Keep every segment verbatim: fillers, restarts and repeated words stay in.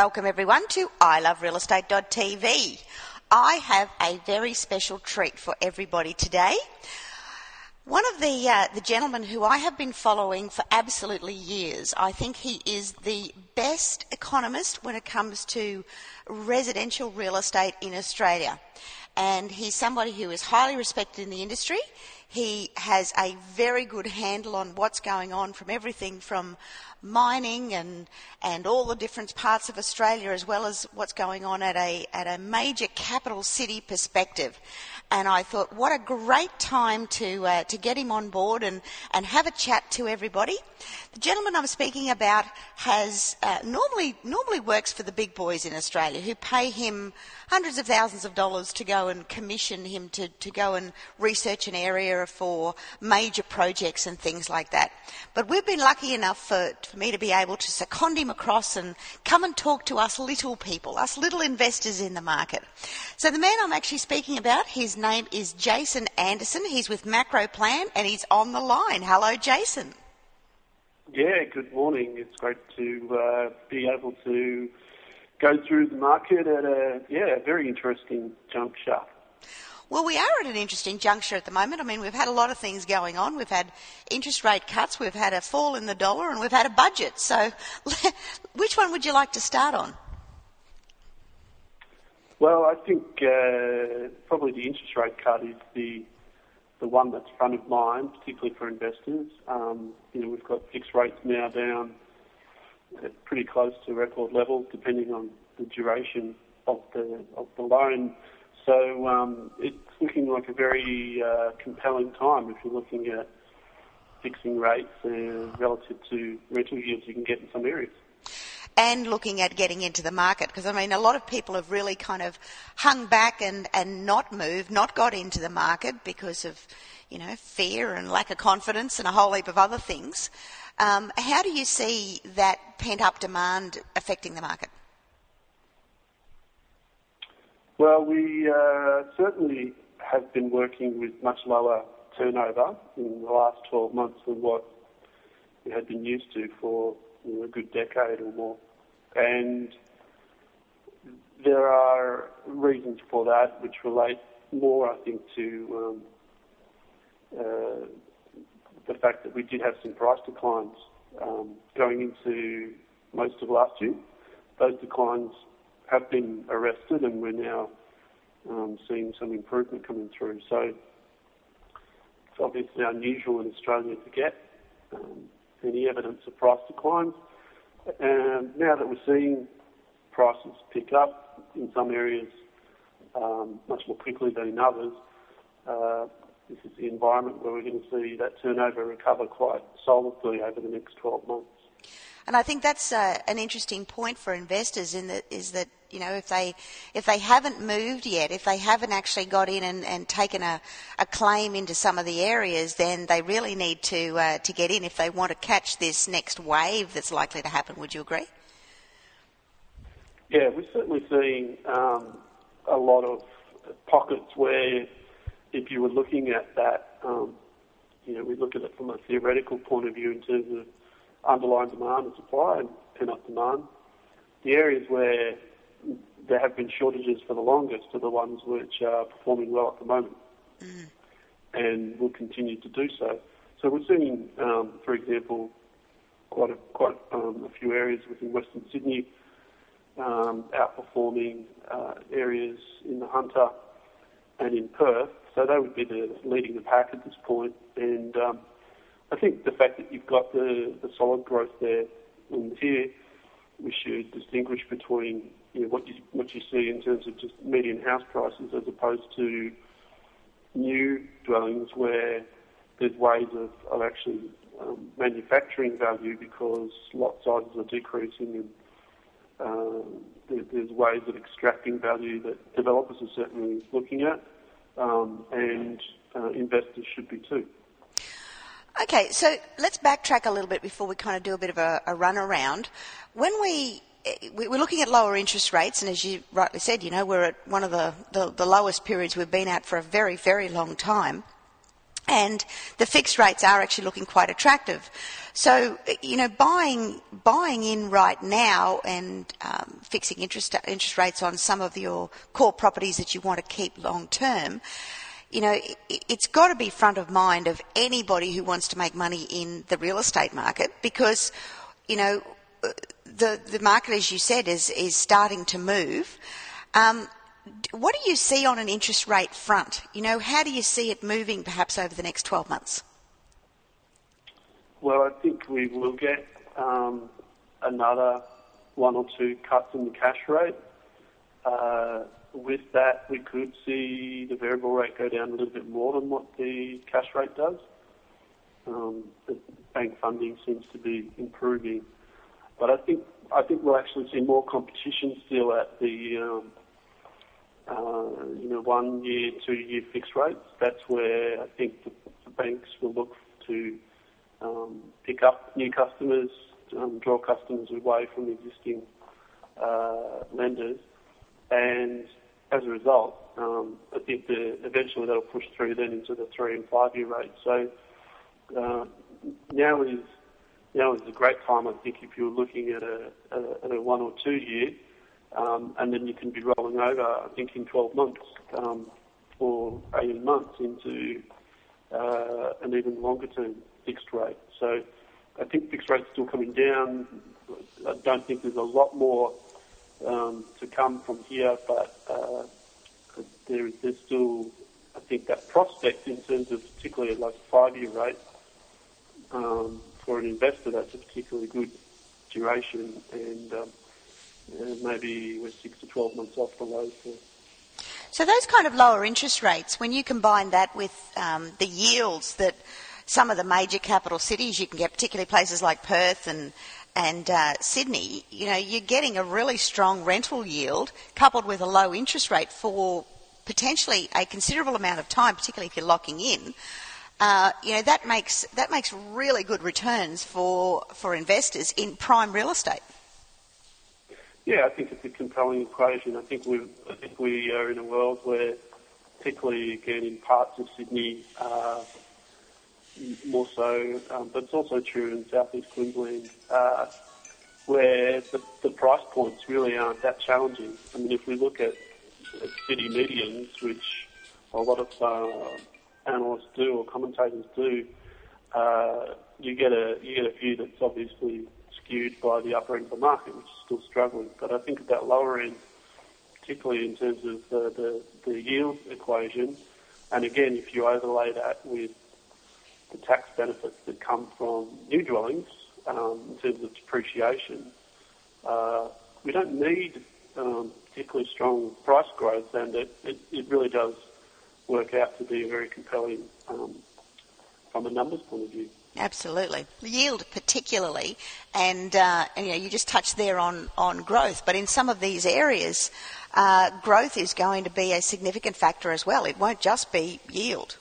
Welcome everyone to I Love Real Estate dot T V. I have a very special treat for everybody today. One of the uh, the gentlemen who I have been following for absolutely years. I think he is the best economist when it comes to residential real estate in Australia. And he's somebody who is highly respected in the industry. He has a very good handle on what's going on, from everything from mining and and all the different parts of Australia, as well as what's going on at a at a major capital city perspective. And I thought, what a great time to uh, to get him on board and, and have a chat to everybody. The gentleman I'm speaking about has uh, normally normally works for the big boys in Australia, who pay him hundreds of thousands of dollars to go and commission him to, to go and research an area for major projects and things like that. But we've been lucky enough for, for me to be able to second him across and come and talk to us little people, us little investors in the market. So the man I'm actually speaking about, his name is Jason Anderson. He's with Macro Plan and he's on the line. Hello, Jason. Yeah, good morning. It's great to uh, be able to go through the market at a yeah a very interesting juncture. Well, we are at an interesting juncture at the moment. I mean, we've had a lot of things going on. We've had interest rate cuts, we've had a fall in the dollar, and we've had a budget. So which one would you like to start on? Well, I think uh, probably the interest rate cut is the the one that's front of mind, particularly for investors. Um, you know, we've got fixed rates now down at pretty close to record levels, depending on the duration of the of the loan. So um, it's looking like a very uh, compelling time if you're looking at fixing rates uh, relative to rental yields you can get in some areas. And looking at getting into the market, because I mean a lot of people have really kind of hung back and, and not moved, not got into the market because of, you know, fear and lack of confidence and a whole heap of other things. Um, how do you see that pent-up demand affecting the market? Well, we uh, certainly have been working with much lower turnover in the last twelve months than what we had been used to for you know, a good decade or more. And there are reasons for that which relate more, I think, to um, uh, the fact that we did have some price declines um, going into most of last year. Those declines have been arrested and we're now um, seeing some improvement coming through. So it's obviously unusual in Australia to get um, any evidence of price declines. And now that we're seeing prices pick up in some areas um, much more quickly than in others, uh, this is the environment where we're going to see that turnover recover quite solidly over the next twelve months. And I think that's uh, an interesting point for investors in that is that, you know, if they if they haven't moved yet, if they haven't actually got in and, and taken a, a claim into some of the areas, then they really need to uh, to get in if they want to catch this next wave that's likely to happen. Would you agree? Yeah, we're certainly seeing um, a lot of pockets where if you were looking at that, um, you know, we look at it from a theoretical point of view in terms of underlying demand and supply and pent-up demand. The areas where there have been shortages for the longest are the ones which are performing well at the moment mm. and will continue to do so. So we're seeing, um, for example, quite a, quite um, a few areas within Western Sydney um, outperforming uh, areas in the Hunter and in Perth. So they would be the leading the pack at this point. And um, I think the fact that you've got the, the solid growth there, and here we should distinguish between you know, what you what you see in terms of just median house prices as opposed to new dwellings where there's ways of, of actually um, manufacturing value because lot sizes are decreasing and uh, there, there's ways of extracting value that developers are certainly looking at um, and uh, investors should be too. Okay, so let's backtrack a little bit before we kind of do a bit of a, a run around. When we we're looking at lower interest rates, and as you rightly said, you know, we're at one of the, the, the lowest periods we've been at for a very, very long time. And the fixed rates are actually looking quite attractive. So, you know, buying buying in right now and um, fixing interest interest rates on some of your core properties that you want to keep long term, you know, it, it's got to be front of mind of anybody who wants to make money in the real estate market, because, you know, the the market, as you said, is is starting to move. Um, What do you see on an interest rate front? You know, how do you see it moving perhaps over the next twelve months? Well, I think we will get um, another one or two cuts in the cash rate. Uh, with that, we could see the variable rate go down a little bit more than what the cash rate does. Um, the bank funding seems to be improving. But I think I think we'll actually see more competition still at the um, Uh, you know, one-year, two-year fixed rates. That's where I think the, the banks will look to um, pick up new customers, um, draw customers away from existing uh, lenders, and as a result, um, I think the, eventually that'll push through then into the three and five-year rates. So uh, now is now is a great time, I think, if you're looking at a, a, at a one or two-year. Um, and then you can be rolling over, I think, in twelve months um, or eighteen months into uh, an even longer-term fixed rate. So I think fixed rate's still coming down. I don't think there's a lot more um, to come from here, but uh, there, there's still, I think, that prospect in terms of particularly like a five-year rate. Um, for an investor, that's a particularly good duration, and um, Uh, maybe we're six to twelve months off the low. So. so those kind of lower interest rates, when you combine that with um, the yields that some of the major capital cities you can get, particularly places like Perth and and uh, Sydney, you know, you're getting a really strong rental yield coupled with a low interest rate for potentially a considerable amount of time, particularly if you're locking in. Uh, you know, that makes that makes really good returns for for investors in prime real estate. Yeah, I think it's a compelling equation. I think we I think we are in a world where, particularly again in parts of Sydney, uh, more so, um, but it's also true in southeast Queensland, uh, where the, the price points really aren't that challenging. I mean, if we look at, at city medians, which a lot of uh, analysts do or commentators do, uh, you get a you get a view that's obviously skewed by the upper end of the market, which is still struggling. But I think at that lower end, particularly in terms of uh, the, the yield equation, and again, if you overlay that with the tax benefits that come from new dwellings um, in terms of depreciation, uh, we don't need um, particularly strong price growth, and it, it, it really does work out to be very compelling um, from a numbers point of view. Absolutely. Yield particularly, and, uh, and you know, you just touched there on, on growth, but in some of these areas, uh, growth is going to be a significant factor as well. It won't just be yield.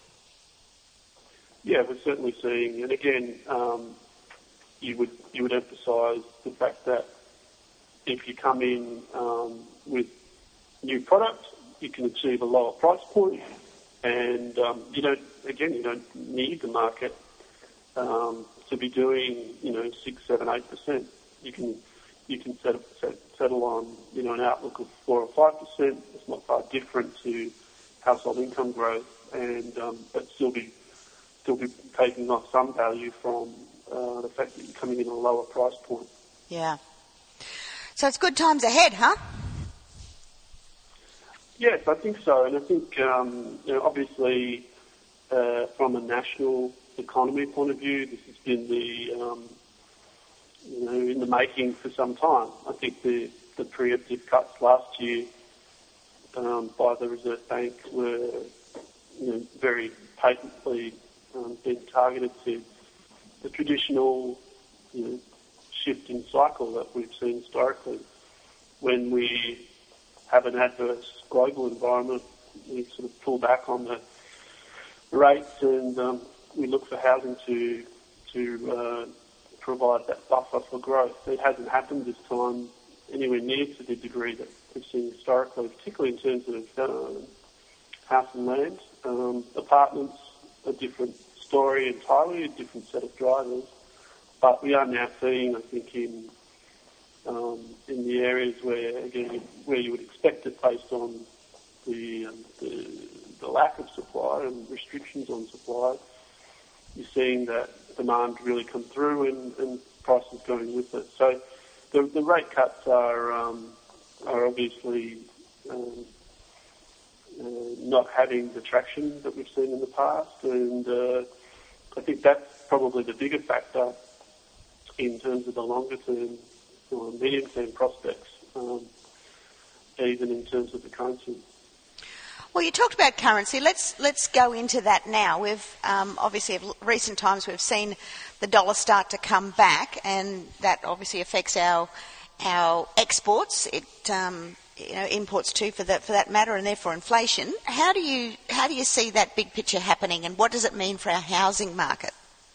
Yeah, we're certainly seeing, and again, um, you would you would emphasise the fact that if you come in um, with new product, you can achieve a lower price point, and um, you don't again you don't need the market Um, to be doing, you know, six, seven, eight percent. You can you can set, set, settle on, you know, an outlook of four or five percent. It's not far different to household income growth, and um, but still be still be taking off some value from uh, the fact that you're coming in at a lower price point. Yeah. So it's good times ahead, huh? Yes, I think so, and I think um, you know, obviously uh, from a national economy point of view, this has been the um, you know in the making for some time. I think the, the preemptive cuts last year um, by the Reserve Bank were you know, very patently um, being targeted to the traditional you know, shifting cycle that we've seen historically. When we have an adverse global environment, we sort of pull back on the rates and um, we look for housing to to uh, provide that buffer for growth. It hasn't happened this time anywhere near to the degree that we've seen historically, particularly in terms of uh, house and land. Um, apartments a different story entirely, a different set of drivers. But we are now seeing, I think, in um, in the areas where, again, where you would expect it based on the, um, the the lack of supply and restrictions on supply, you're seeing that demand really come through and, and prices going with it. So the, the rate cuts are um, are obviously um, uh, not having the traction that we've seen in the past, and uh, I think that's probably the bigger factor in terms of the longer term or medium term prospects, um, even in terms of the currency. Well, you talked about currency. Let's let's go into that now. We've um, obviously, in recent times, we've seen the dollar start to come back, and that obviously affects our our exports. It um, you know imports too, for that for that matter, and therefore inflation. How do you how do you see that big picture happening, and what does it mean for our housing market?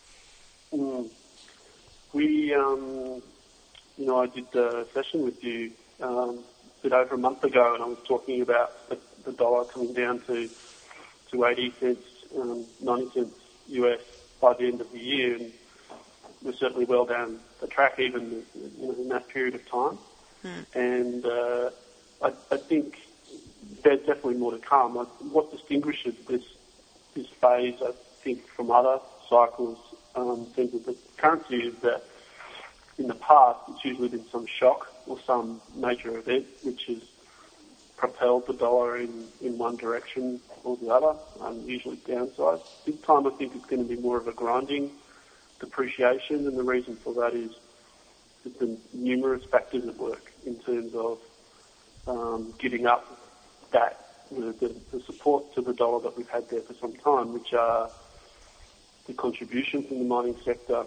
Mm. We, um, you know, I did a session with you um, a bit over a month ago, and I was talking about the, the dollar coming down to to eighty cents, um, ninety cents U S by the end of the year, and we're certainly well down the track even you know, in that period of time. Hmm. And uh, I, I think there's definitely more to come. Like, what distinguishes this this phase, I think, from other cycles um, in terms of the currency is that in the past it's usually been some shock or some major event which has propelled the dollar in, in one direction or the other, um, usually downside. This time I think it's going to be more of a grinding depreciation, and the reason for that is there's been numerous factors at work in terms of um, giving up that the, the, the support to the dollar that we've had there for some time, which are the contribution from the mining sector,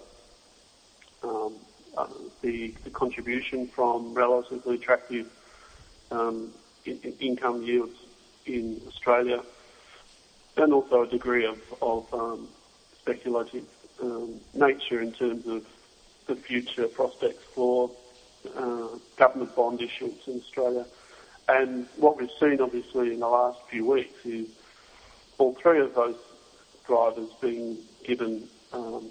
um, uh, the, the contribution from relatively attractive um, in, in income yields in Australia, and also a degree of, of um, speculative um, nature in terms of the future prospects for uh, government bond issuance in Australia. And what we've seen, obviously, in the last few weeks is all three of those drivers being given um,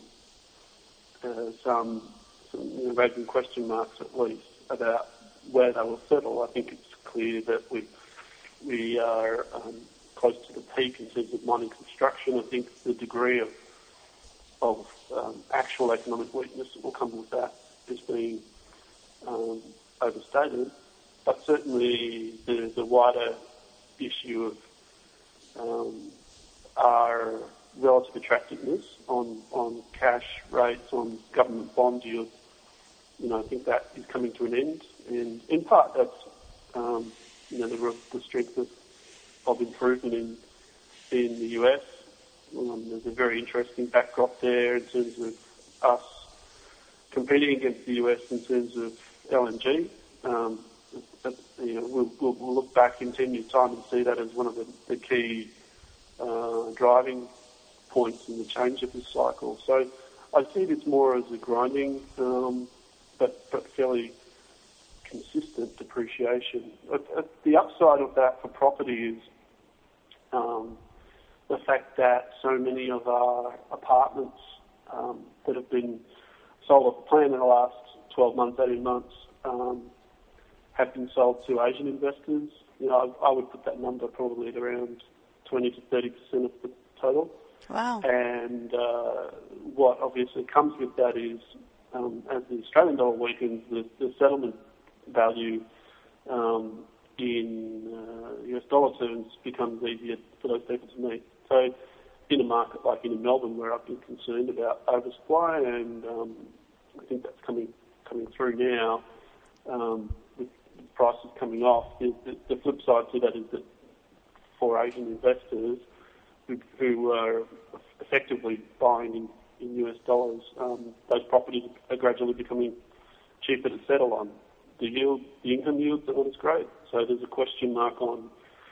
uh, some, some you know, raising question marks at least about where they will settle. I think it's clear that we we are um, close to the peak in terms of mining construction. I think the degree of of um, actual economic weakness that will come with that is being um, overstated. But certainly the, the wider issue of um, our relative attractiveness on, on cash rates, on government bond yields, you know, I think that is coming to an end. And in part that's, um, you know, the, the strength of, of improvement in, in the U S. Um, there's a very interesting backdrop there in terms of us competing against the U S in terms of L N G. Um, but, you know, we'll, we'll, we'll look back in ten years' time and see that as one of the, the key uh, driving points in the change of this cycle. So I see this more as a grinding, um, but, but fairly consistent depreciation. At, at the upside of that for property is um, the fact that so many of our apartments um, that have been sold off the plan in the last twelve months, eighteen months, um, have been sold to Asian investors. You know, I, I would put that number probably at around twenty to thirty percent of the total. Wow. And uh, what obviously comes with that is, um, as the Australian dollar weakens, the, the settlement value um, in uh, U S dollar terms becomes easier for those people to meet. So in a market like in Melbourne, where I've been concerned about oversupply, and um, I think that's coming coming through now, um, with prices coming off, the, the, the flip side to that is that for Asian investors who, who are effectively buying in, in U S dollars, um, those properties are gradually becoming cheaper to settle on. The yield, the income yields are not as great, so there's a question mark on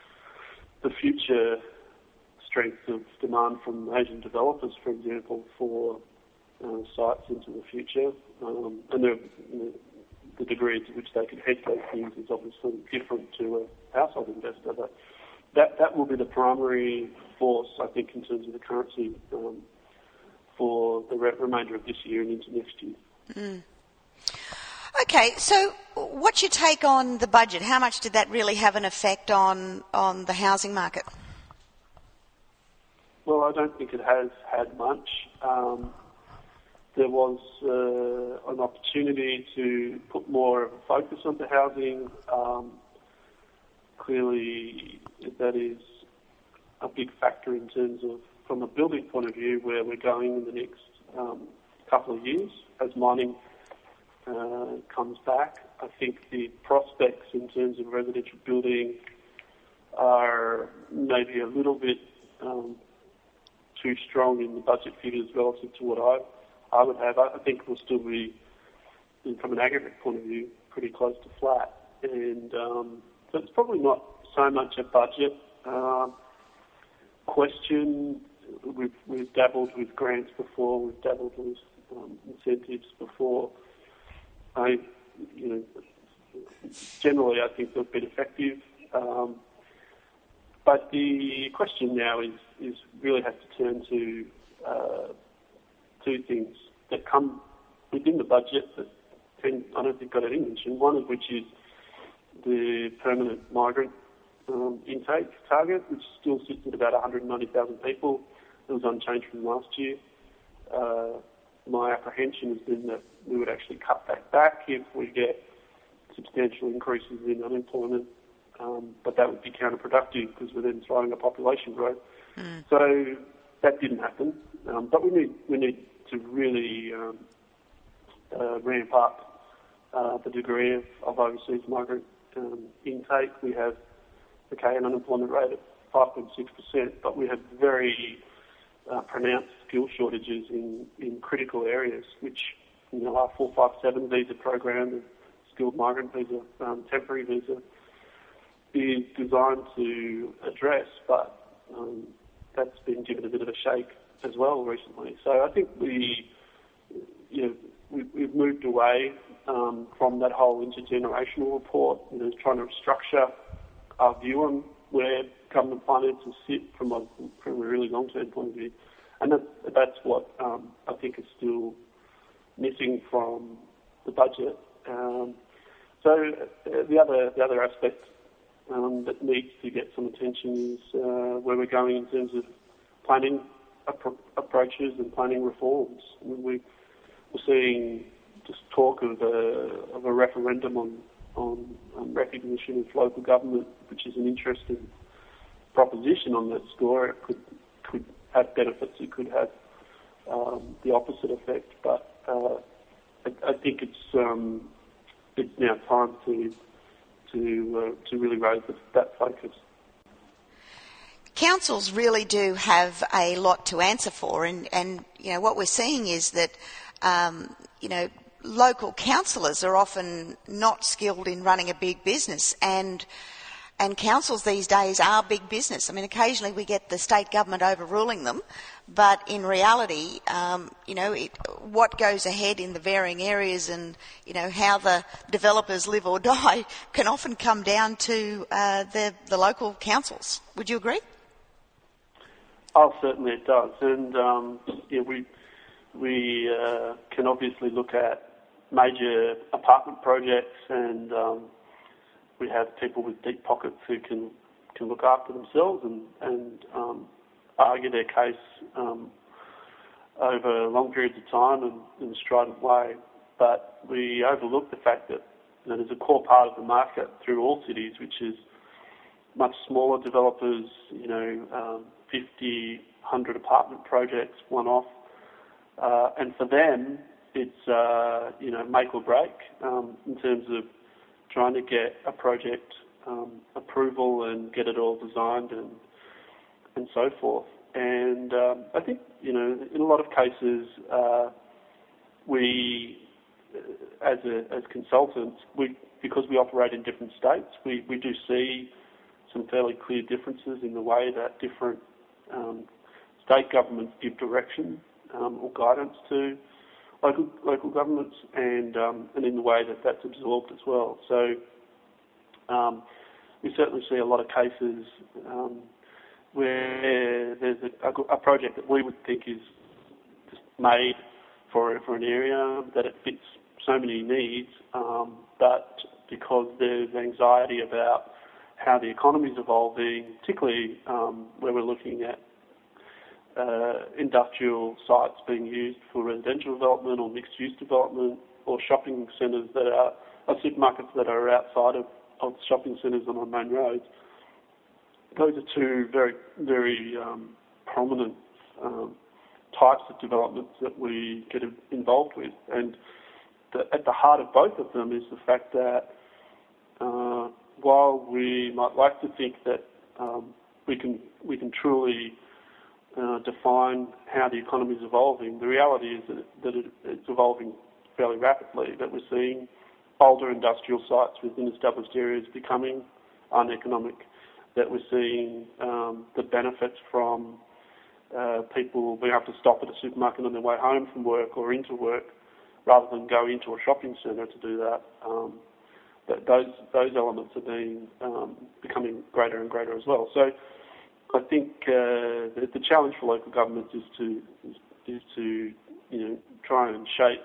the future strength of demand from Asian developers, for example, for uh, sites into the future. Um, and the, you know, the degree to which they can hedge those things is obviously different to a household investor. But that that will be the primary force, I think, in terms of the currency um, for the re- remainder of this year and into next year. Mm. Okay, so what's your take on the budget? How much did that really have an effect on, on the housing market? Well, I don't think it has had much. Um, there was uh, an opportunity to put more of a focus onto housing. Um, clearly, that is a big factor in terms of, from a building point of view, where we're going in the next um, couple of years as mining uh, comes back. I think the prospects in terms of residential building are maybe a little bit um, too strong in the budget figures relative to what I I would have. I think we'll still be, from an aggregate point of view, pretty close to flat. And um, so it's probably not so much a budget uh, question. We've, we've dabbled with grants before. We've dabbled with um, incentives before. I, you know, generally I think they've been effective. Um, but the question now is, is really has to turn to uh, two things that come within the budget that I don't think got any mention. One of which is the permanent migrant um, intake target, which still sits at about one hundred ninety thousand people. It was unchanged from last year. Uh, my apprehension has been that we would actually cut that back if we get substantial increases in unemployment, um, but that would be counterproductive because we're then throwing a population growth. Mm. So that didn't happen, um, but we need we need to really um, uh, ramp up uh, the degree of, of overseas migrant um, intake. We have, okay, an unemployment rate of five point six percent, but we have very uh, pronounced skill shortages in, in critical areas, which, you know, our four five seven visa program, the skilled migrant visa, um, temporary visa, is designed to address, but um, that's been given a bit of a shake as well recently. So I think we, you know, we, we've moved away um, from that whole intergenerational report, you know, trying to structure our view on where government finances sit from a, from a really long-term point of view. And that, that's what um, I think is still missing from the budget. Um, so uh, the other the other aspect um, that needs to get some attention is uh, where we're going in terms of planning appro- approaches and planning reforms. I mean, we, we're seeing just talk of a, of a referendum on, on, on recognition of local government, which is an interesting proposition on that score. It could could have benefits. It could have um, the opposite effect. But uh, I, I think it's um, it's now time to to uh, to really raise the, that focus. Councils really do have a lot to answer for, and, and you know what we're seeing is that um, you know local councillors are often not skilled in running a big business, and and councils these days are big business. I mean, occasionally we get the state government overruling them, but in reality, um, you know, it, what goes ahead in the varying areas and, you know, how the developers live or die can often come down to uh, the, the local councils. Would you agree? Oh, certainly it does. And um, yeah, we we uh, can obviously look at major apartment projects, and um, we have people with deep pockets who can can look after themselves and and um, argue their case um, over long periods of time and in a strident way. But we overlook the fact that, you know, there's a core part of the market through all cities, which is much smaller developers, you know, um, fifty, one hundred apartment projects, one-off. Uh, and for them, it's, uh, you know, make or break um, in terms of trying to get a project um, approval and get it all designed and and so forth. And um, I think, you know, in a lot of cases, uh, we, as a, as consultants, we because we operate in different states, we, we do see some fairly clear differences in the way that different um, state governments give direction um, or guidance to local local governments, and um, and in the way that that's absorbed as well. So um, we certainly see a lot of cases um, where there's a, a, a project that we would think is just made for for an area, that it fits so many needs, um, but because there's anxiety about how the economy is evolving, particularly um, where we're looking at uh, industrial sites being used for residential development or mixed-use development, or shopping centres that are, or supermarkets that are outside of, of shopping centres and on main roads. Those are two very, very um, prominent um, types of developments that we get involved with. And the, at the heart of both of them is the fact that uh, while we might like to think that um, we can we can truly uh, define how the economy is evolving, the reality is that, that it, it's evolving fairly rapidly, that we're seeing older industrial sites within established areas becoming uneconomic, that we're seeing um, the benefits from uh, people being able to stop at a supermarket on their way home from work or into work rather than go into a shopping centre to do that. Um, that those those elements are being um, becoming greater and greater as well. So I think uh, the, the challenge for local governments is to is, is to you know try and shape.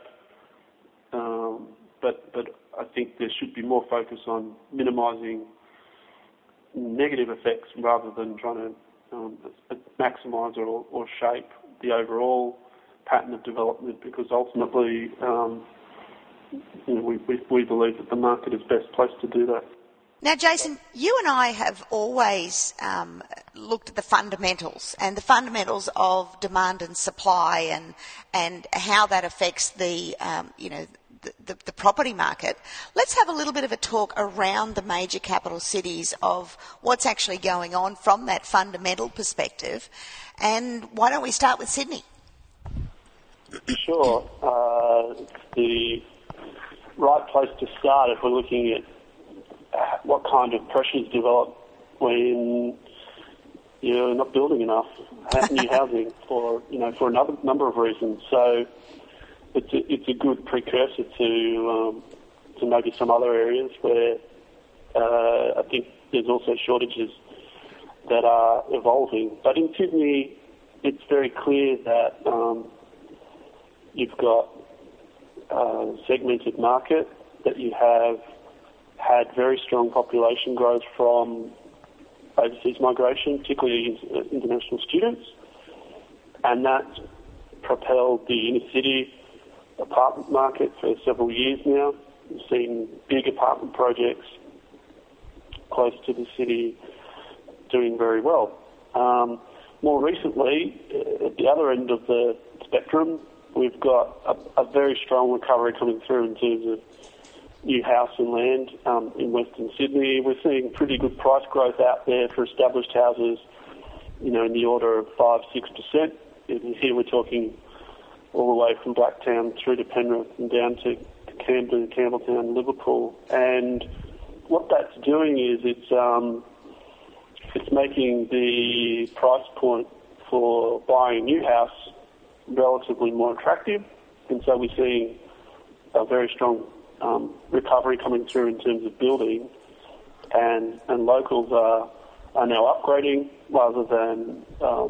Um, but but I think there should be more focus on minimising negative effects rather than trying to um, maximise or, or shape the overall pattern of development, because ultimately um, you know, we, we, we believe that the market is best placed to do that. Now, Jason, you and I have always um, looked at the fundamentals and the fundamentals of demand and supply, and and how that affects the um, you know the, the, the property market. Let's have a little bit of a talk around the major capital cities of what's actually going on from that fundamental perspective. And why don't we start with Sydney? Sure. Uh, it's the right place to start if we're looking at what kind of pressures develop when you're not building enough new housing for you know for another number of reasons. So it's a, it's a good precursor to um, to maybe some other areas where uh, I think there's also shortages that are evolving. But in Sydney, it's very clear that um, you've got a segmented market, that you have had very strong population growth from overseas migration, particularly international students, and that propelled the inner city apartment market for several years now. We've seen big apartment projects close to the city doing very well. Um, more recently, at the other end of the spectrum, we've got a, a very strong recovery coming through in terms of new house and land um, in Western Sydney. We're seeing pretty good price growth out there for established houses, you know, in the order of five, six percent. Here we're talking all the way from Blacktown through to Penrith and down to, to Camden, Campbelltown, Liverpool. And what that's doing is it's um, it's making the price point for buying a new house relatively more attractive, and so we're seeing a very strong Um, recovery coming through in terms of building, and and locals are are now upgrading rather than um,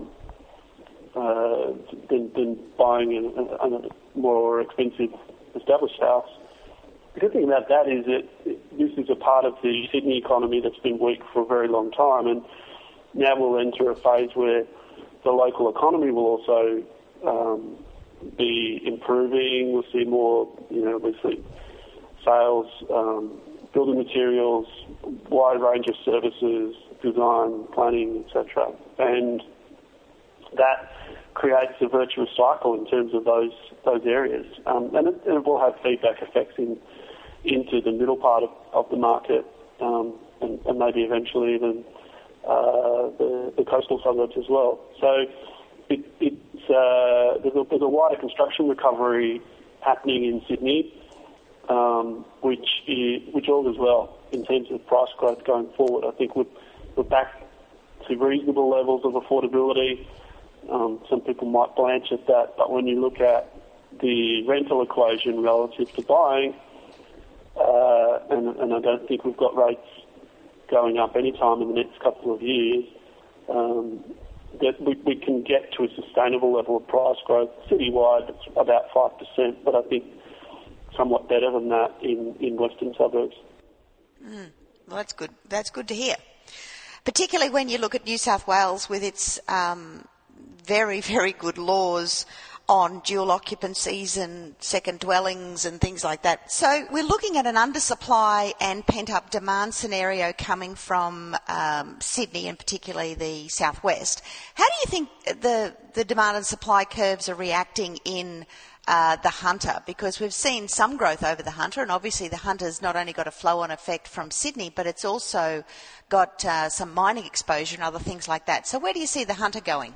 uh, than, than buying a, a, a more expensive established house. The good thing about that is that this is a part of the Sydney economy that's been weak for a very long time, and now we'll enter a phase where the local economy will also um, be improving. We'll see more, you know, we'll see sales, um, building materials, wide range of services, design, planning, et cetera. And that creates a virtuous cycle in terms of those those areas. Um, and, it, and it will have feedback effects in, into the middle part of, of the market, um, and, and maybe eventually even uh, the, the coastal suburbs as well. So it, it's, uh, there's, a, there's a wider construction recovery happening in Sydney, Um, which is, which augurs well in terms of price growth going forward. I think we're, we're back to reasonable levels of affordability. Um, some people might blanch at that, but when you look at the rental equation relative to buying, uh, and, and I don't think we've got rates going up any time in the next couple of years, um, that we, we can get to a sustainable level of price growth. Citywide, it's about five percent, but I think somewhat better than that in, in western suburbs. Mm. Well, that's good. That's good to hear. Particularly when you look at New South Wales with its um, very, very good laws on dual occupancies and second dwellings and things like that. So we're looking at an undersupply and pent-up demand scenario coming from um, Sydney and particularly the southwest. How do you think the, the demand and supply curves are reacting in uh, the Hunter? Because we've seen some growth over the Hunter, and obviously the Hunter's not only got a flow-on effect from Sydney, but it's also got uh, some mining exposure and other things like that. So where do you see the Hunter going?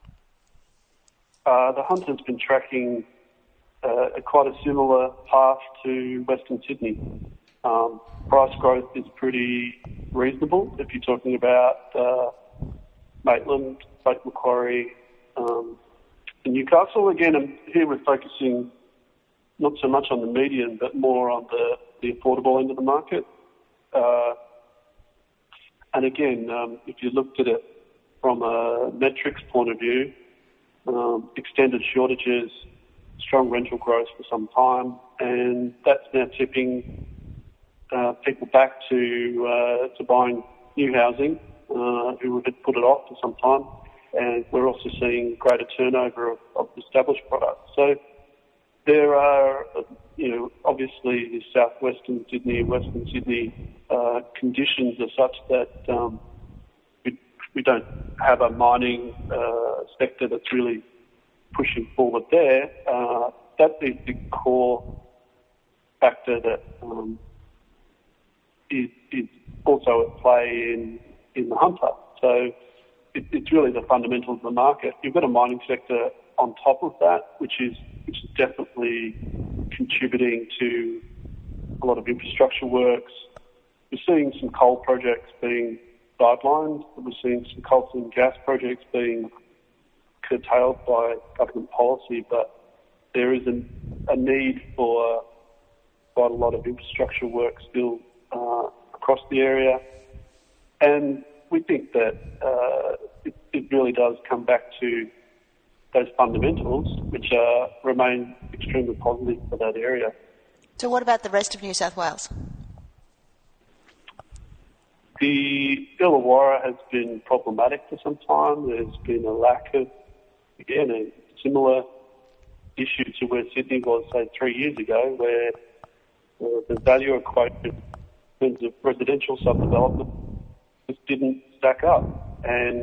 Uh, the Hunter's been tracking uh, a quite a similar path to Western Sydney. Um, price growth is pretty reasonable if you're talking about uh, Maitland, Lake Macquarie, um, and Newcastle. Again, um, here we're focusing not so much on the median, but more on the, the affordable end of the market. Uh, and again, um, if you looked at it from a metrics point of view, Um, extended shortages, strong rental growth for some time, and that's now tipping uh, people back to uh, to buying new housing uh, who had put it off for some time, and we're also seeing greater turnover of, of established products. So there are, you know, obviously the southwestern Sydney and western Sydney uh, conditions are such that um, we don't have a mining uh, sector that's really pushing forward there. Uh, that is the core factor that um, is, is also at play in, in the Hunter. So it, it's really the fundamentals of the market. You've got a mining sector on top of that, which is which is definitely contributing to a lot of infrastructure works. We're seeing some coal projects being sidelined. We're seeing some coal and gas projects being curtailed by government policy, but there is an, a need for quite a lot of infrastructure work still uh, across the area. And we think that uh, it, it really does come back to those fundamentals, which uh, remain extremely positive for that area. So what about the rest of New South Wales? The Illawarra has been problematic for some time. There's been a lack of, again, a similar issue to where Sydney was, say, three years ago, where uh, the value equation in terms of residential subdevelopment just didn't stack up. And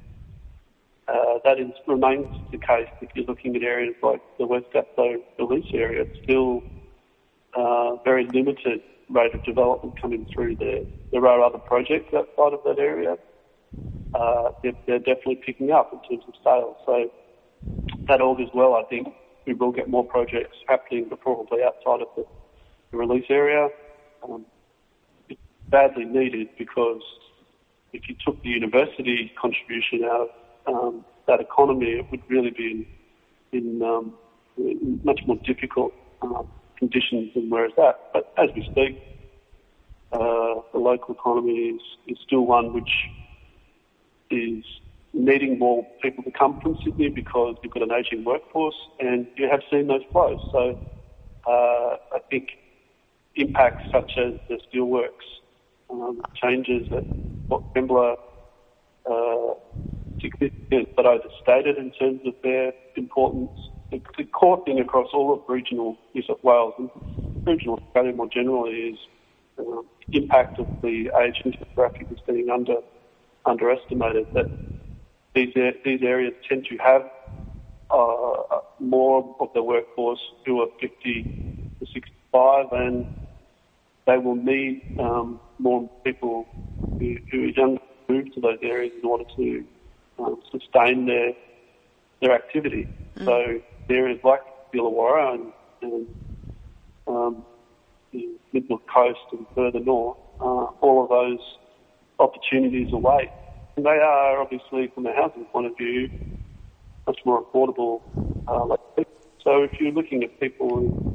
uh, that is, remains the case if you're looking at areas like the West Dapto release area. It's still uh, very limited rate of development coming through there. There are other projects outside of that area. Uh, they're, they're definitely picking up in terms of sales. So that augurs well. I think we will get more projects happening, but probably outside of the, the release area. Um, it's badly needed because if you took the university contribution out of um, that economy, it would really be in, in, um, in much more difficult um, conditions than where it's at. But as we speak, uh, the local economy is, is still one which is needing more people to come from Sydney because you've got an ageing workforce, and you have seen those flows. So uh, I think impacts such as the steelworks um, changes at Port Kembla uh, significant but overstated in terms of their importance. The, the core thing across all of regional New South Wales and regional Australia more generally is uh, the impact of the ageing demographic is being under underestimated. That these these areas tend to have uh, more of the workforce who are fifty to sixty-five, and they will need um, more people who, who are young to move to those areas in order to um, sustain their their activity. Mm. So areas like Illawarra and, and um, the Mid-North Coast and further north, uh, all of those opportunities await. And they are obviously, from a housing point of view, much more affordable. Uh, like, so if you're looking at people,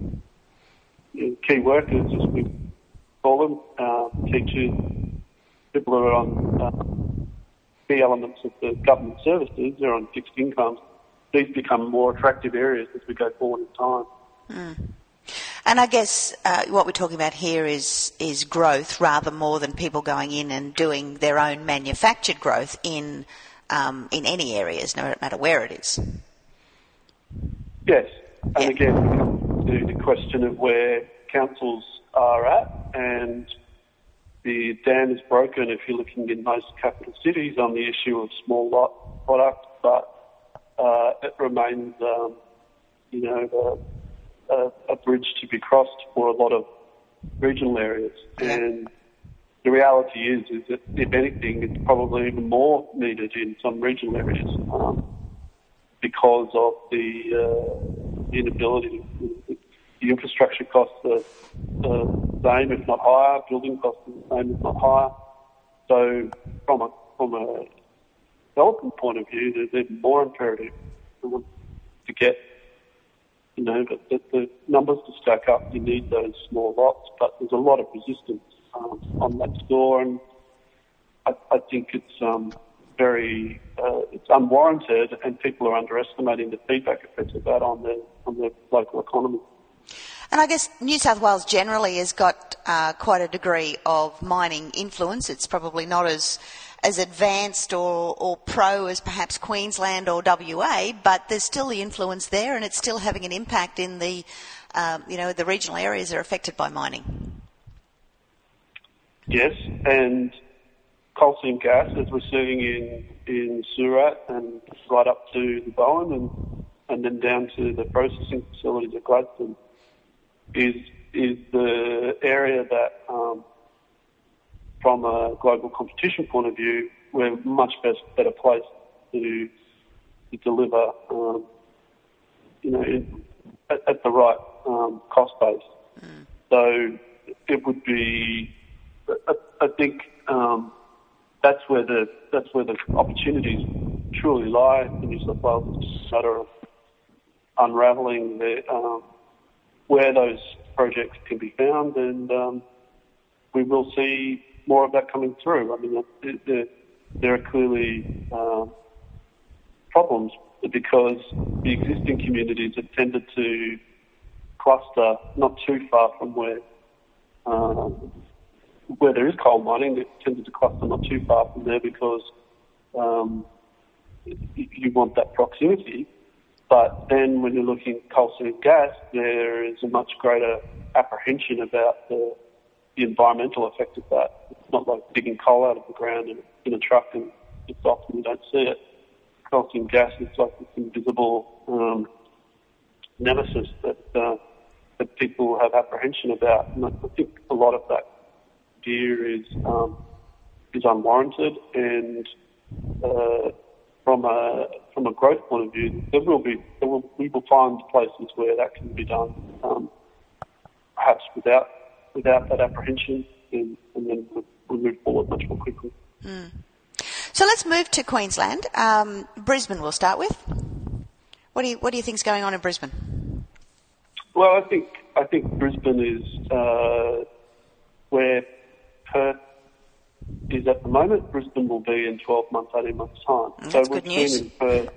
you know, key workers, as we call them, uh, teachers, people are on uh, key elements of the government services, they're on fixed incomes, these become more attractive areas as we go forward in time. Mm. And I guess uh, what we're talking about here is is growth rather more than people going in and doing their own manufactured growth in um, in any areas, no matter where it is. Yes, and yeah. again, we come to the question of where councils are at, and the dam is broken if you're looking in most capital cities on the issue of small lot product, but uh, it remains, um, you know, a, a, a bridge to be crossed for a lot of regional areas. Yeah. And the reality is, is that if anything, it's probably even more needed in some regional areas um, because of the, uh, the inability to, the infrastructure costs are the same, if not higher. Building costs are the same, if not higher. So from a from a development point of view, there's even more imperative to get, you know, the, the, the numbers to stack up. You need those small lots, but there's a lot of resistance um, on that score, and I, I think it's um, very uh, it's unwarranted, and people are underestimating the feedback effects of that on the on the local economy. And I guess New South Wales generally has got uh, quite a degree of mining influence. It's probably not as as advanced or, or pro as perhaps Queensland or W A, but there's still the influence there, and it's still having an impact in the, um, you know, the regional areas that are affected by mining. Yes, and coal seam gas, as we're seeing in, in Surat and right up to the Bowen and, and then down to the processing facilities at Gladstone, is is the area that, um, from a global competition point of view, we're much best, better placed to, to deliver, um, you know, in, at, at the right um, cost base. Mm. So it would be, I, I think, um, that's where the that's where the opportunities truly lie in New South Wales. It's just a matter of unravelling the um, where those projects can be found, and um, we will see more of that coming through. I mean, there, there are clearly um, problems because the existing communities have tended to cluster not too far from where um, where there is coal mining. They tended to cluster not too far from there because um, you want that proximity. But then when you're looking at coal seam gas, there is a much greater apprehension about the, the environmental effect of that. It's not like digging coal out of the ground in, in a truck and it's off and you don't see it. Coal seam gas is like this invisible um, nemesis that uh, that people have apprehension about. And I think a lot of that fear is um, is unwarranted, and uh, from a from a growth point of view, there will be there will, we will find places where that can be done, um, perhaps without without that apprehension, and, and then we'll move forward much more quickly. Mm. So let's move to Queensland. Um, Brisbane, we'll start with. What do you what do you think's going on in Brisbane? Well, I think I think Brisbane is uh, where Perth is at the moment. Brisbane will be in twelve months, eighteen months' time. That's so good we've news. Seen in Perth,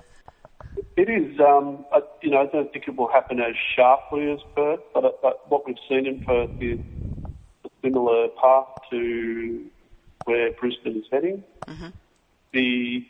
it is, um, I, you know, I don't think it will happen as sharply as Perth, but, but what we've seen in Perth is a similar path to where Brisbane is heading. Mm-hmm. The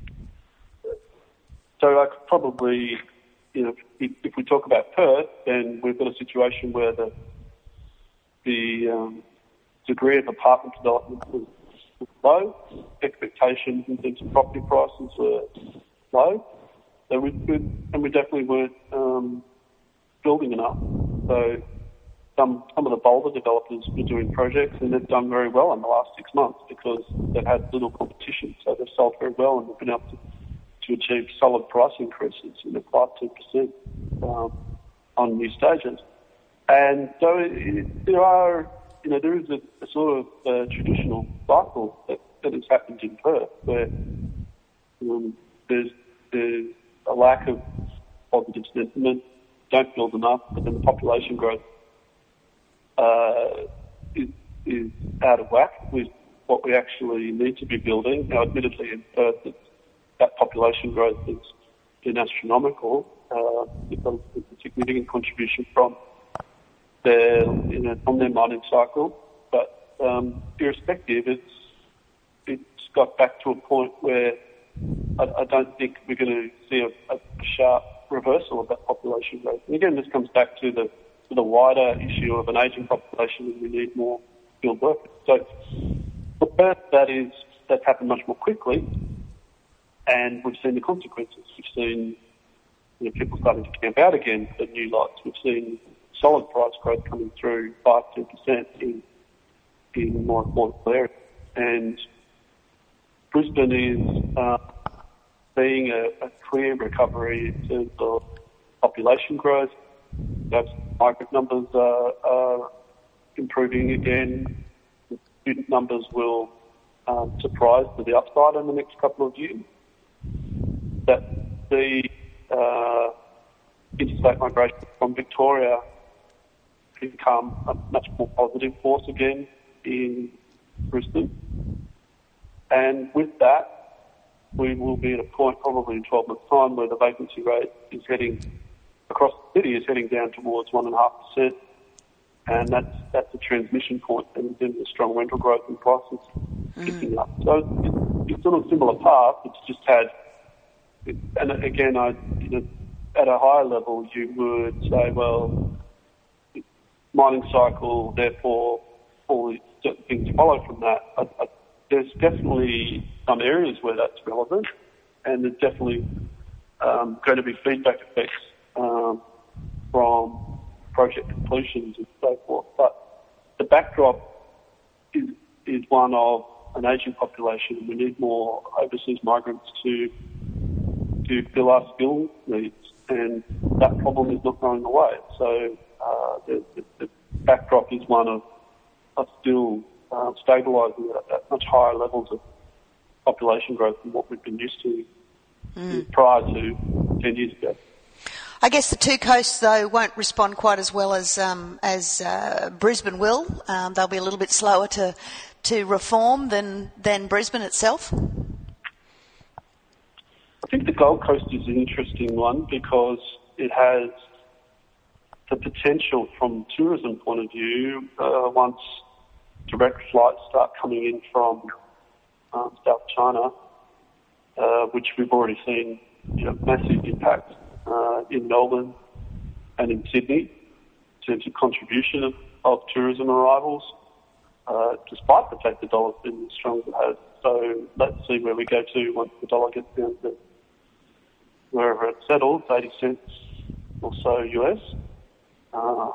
so I could probably, you know, if, if we talk about Perth, then we've got a situation where the the um, degree of apartment development was, was low. Expectations in terms of property prices were low. So we, we and we definitely weren't um, building enough. So some some of the bolder developers were doing projects, and they've done very well in the last six months because they've had little competition. So they've sold very well, and they've been able to, to achieve solid price increases, you know, five to two percent um, on new stages. And so it, it, there are, you know, there is a, a sort of uh, traditional cycle that, that has happened in Perth where um, there's there's a lack of positive sentiment, don't build enough, but then the population growth uh, is, is out of whack with what we actually need to be building. Now, admittedly, in Perth, it's, that population growth has been astronomical. Uh, it's, a, it's a significant contribution from their, you know, from their mining cycle. But um, irrespective, it's it's got back to a point where I, I don't think we're going to see a, a sharp reversal of that population growth. And again, this comes back to the to the wider issue of an ageing population, and we need more skilled workers. So for Perth, that is that's happened much more quickly, and we've seen the consequences. We've seen, you know, people starting to camp out again at new lots. We've seen solid price growth coming through five to ten percent in in more affordable areas. And Brisbane is uh, seeing a, a clear recovery in terms of population growth. Those migrant numbers are, are improving again. The student numbers will um, surprise to the upside in the next couple of years. That the uh, interstate migration from Victoria become a much more positive force again in Brisbane. And with that, we will be at a point probably in twelve months' time where the vacancy rate is heading, across the city, is heading down towards one point five percent. And that's that's a transmission point, and then the strong rental growth and prices picking mm. up. So it's, it's on a similar path. It's just had, it, and again, I, you know, at a higher level, you would say, well, mining cycle, therefore, all these certain things follow from that. I, I, there's definitely some areas where that's relevant, and there's definitely um, going to be feedback effects um, from project completions and so forth. But the backdrop is is one of an ageing population. We need more overseas migrants to to fill our skill needs, and that problem is not going away. So uh, the, the, the backdrop is one of, of still uh, stabilising at, at much higher levels of population growth than what we've been used to mm. prior to ten years ago. I guess the two coasts, though, won't respond quite as well as um, as uh, Brisbane will. Um, they'll be a little bit slower to to reform than than Brisbane itself. I think the Gold Coast is an interesting one because it has the potential from a tourism point of view, uh, once direct flights start coming in from um, South China, uh, which we've already seen, you know, massive impact uh, in Melbourne and in Sydney in terms of contribution of, of tourism arrivals, uh, despite the fact the dollar's been as strong as it has. So let's see where we go to once the dollar gets down to wherever it settles, eighty cents or so U S. Uh,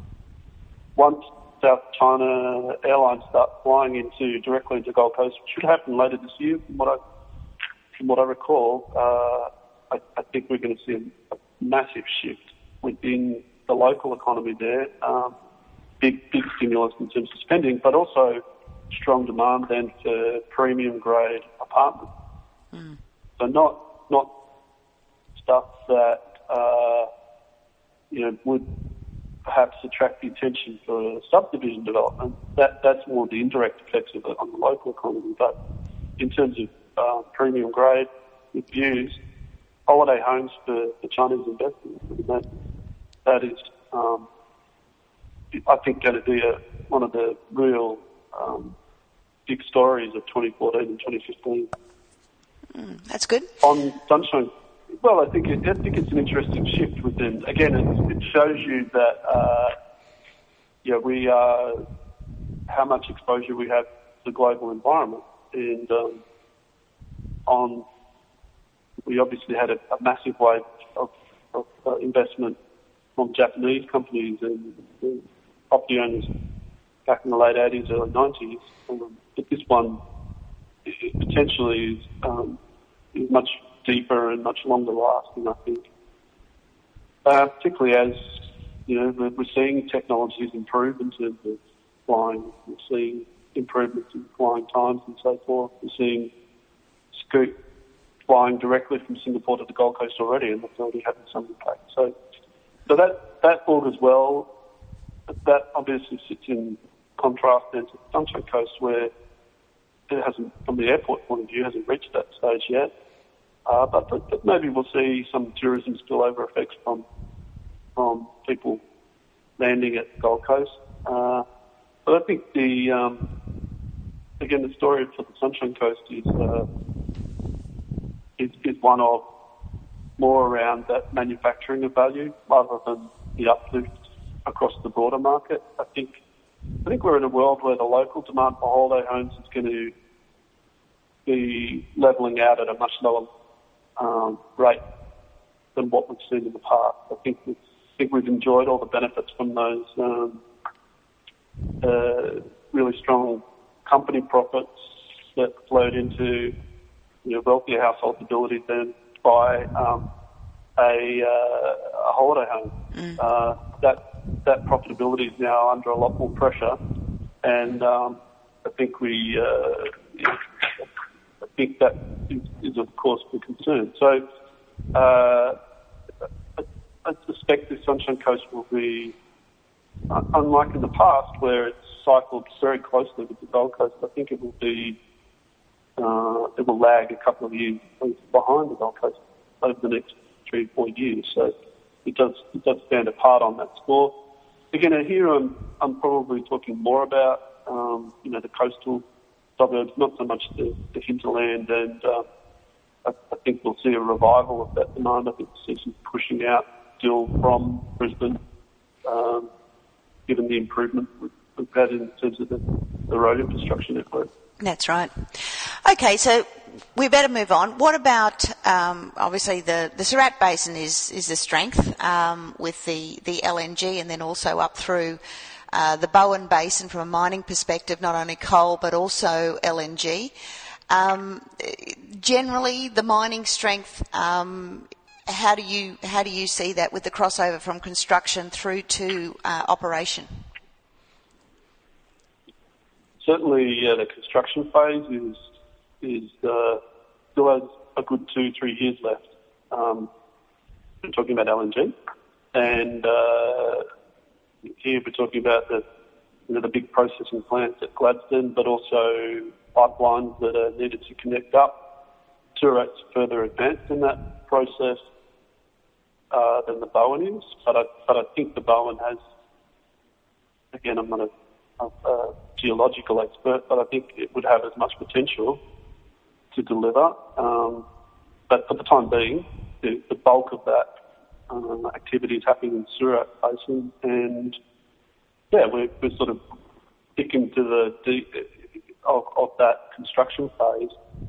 once South China airlines start flying into directly into Gold Coast, which should happen later this year, from what I, from what I recall, uh, I, I think we're going to see a, a massive shift within the local economy there. Um, big, big stimulus in terms of spending, but also strong demand then for premium grade apartments. Mm. So not not stuff that uh, you know would perhaps attract the attention for subdivision development. That that's more the indirect effects of it on the local economy. But in terms of uh, premium grade with views, holiday homes for, for Chinese investors, that that is, um, I think, going to be a, one of the real um, big stories of twenty fourteen and twenty fifteen. Mm, that's good. On Sunshine. Well, I think it, I think it's an interesting shift within. Again, it, it shows you that uh, yeah, we uh, how much exposure we have to the global environment, and um, on we obviously had a, a massive wave of, of uh, investment from Japanese companies and, and property owners back in the late eighties, early nineties. Um, but this one it, it potentially is, um, is much deeper and much longer lasting, I think. Uh, particularly as, you know, we're, we're seeing technologies improve in terms of flying. We're seeing improvements in flying times and so forth. We're seeing Scoot flying directly from Singapore to the Gold Coast already, and that's already having some impact. So, so that, that augurs well. That obviously sits in contrast then to the Sunshine Coast, where it hasn't, from the airport point of view, hasn't reached that stage yet. Uh, but, but, but maybe we'll see some tourism spillover effects from from people landing at the Gold Coast. Uh, but I think the um, again the story for the Sunshine Coast is, uh, is is one of more around that manufacturing of value rather than the uplift across the broader market. I think I think we're in a world where the local demand for holiday homes is going to be levelling out at a much lower um, rate than what we've seen in the past. I think we've, I think we've enjoyed all the benefits from those um, uh, really strong company profits that flowed into, you know, wealthier households' ability then to buy um, a, uh, a holiday home. Mm. Uh, that that profitability is now under a lot more pressure, and um, I think we, uh, I think that is, is of course the concern. So uh, I, I suspect the Sunshine Coast will be, uh, unlike in the past where it's cycled very closely with the Gold Coast, I think it will be, uh, it will lag a couple of years behind the Gold Coast over the next three or four years. So it does it does stand apart on that score. Again, here I'm I'm probably talking more about um, you know the coastal suburbs, not so much the, the hinterland, and uh, I, I think we'll see a revival of that demand. I think we'll see some pushing out still from Brisbane, um, given the improvement we've, we've had in terms of the, the road infrastructure network. That's right. Okay, so we better move on. What about, um, obviously, the, the Surat Basin is, is the strength um, with the, the L N G, and then also up through uh, the Bowen Basin from a mining perspective, not only coal but also L N G. Um, generally, the mining strength, um, how do you how do you see that with the crossover from construction through to uh, operation? Certainly, uh, the construction phase is is uh, still has a good two, three years left. Um, we're talking about L N G, and uh, here we're talking about the you know the big processing plants at Gladstone, but also pipelines that are needed to connect up. Surat's further advanced in that process uh, than the Bowen is, but I but I think the Bowen has. Again, I'm not a a geological expert, but I think it would have as much potential to deliver. Um, but for the time being, the, the bulk of that um, activity is happening in Surat Basin, and yeah, we're, we're sort of sticking to the, the of, of that construction phase.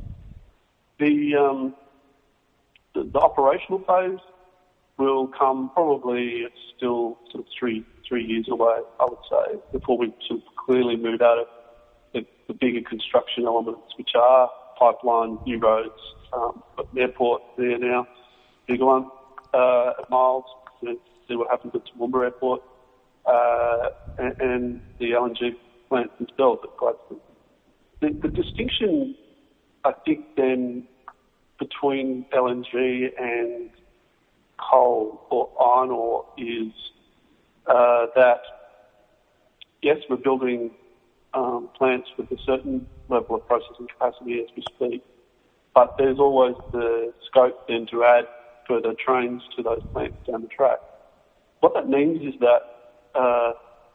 The, um, the the operational phase will come probably. It's still sort of three three years away, I would say, before we sort of clearly move out of the, the bigger construction elements, which are pipeline, new roads, um, but the airport there now, bigger one, uh, at Miles, you know, see what happens at Toowoomba Airport, uh, and, and the L N G plant themselves at Gladstone. The, the distinction, I think, then, between L N G and coal or iron ore is uh, that, yes, we're building um, plants with a certain level of processing capacity as we speak, but there's always the scope then to add further trains to those plants down the track. What that means is that uh,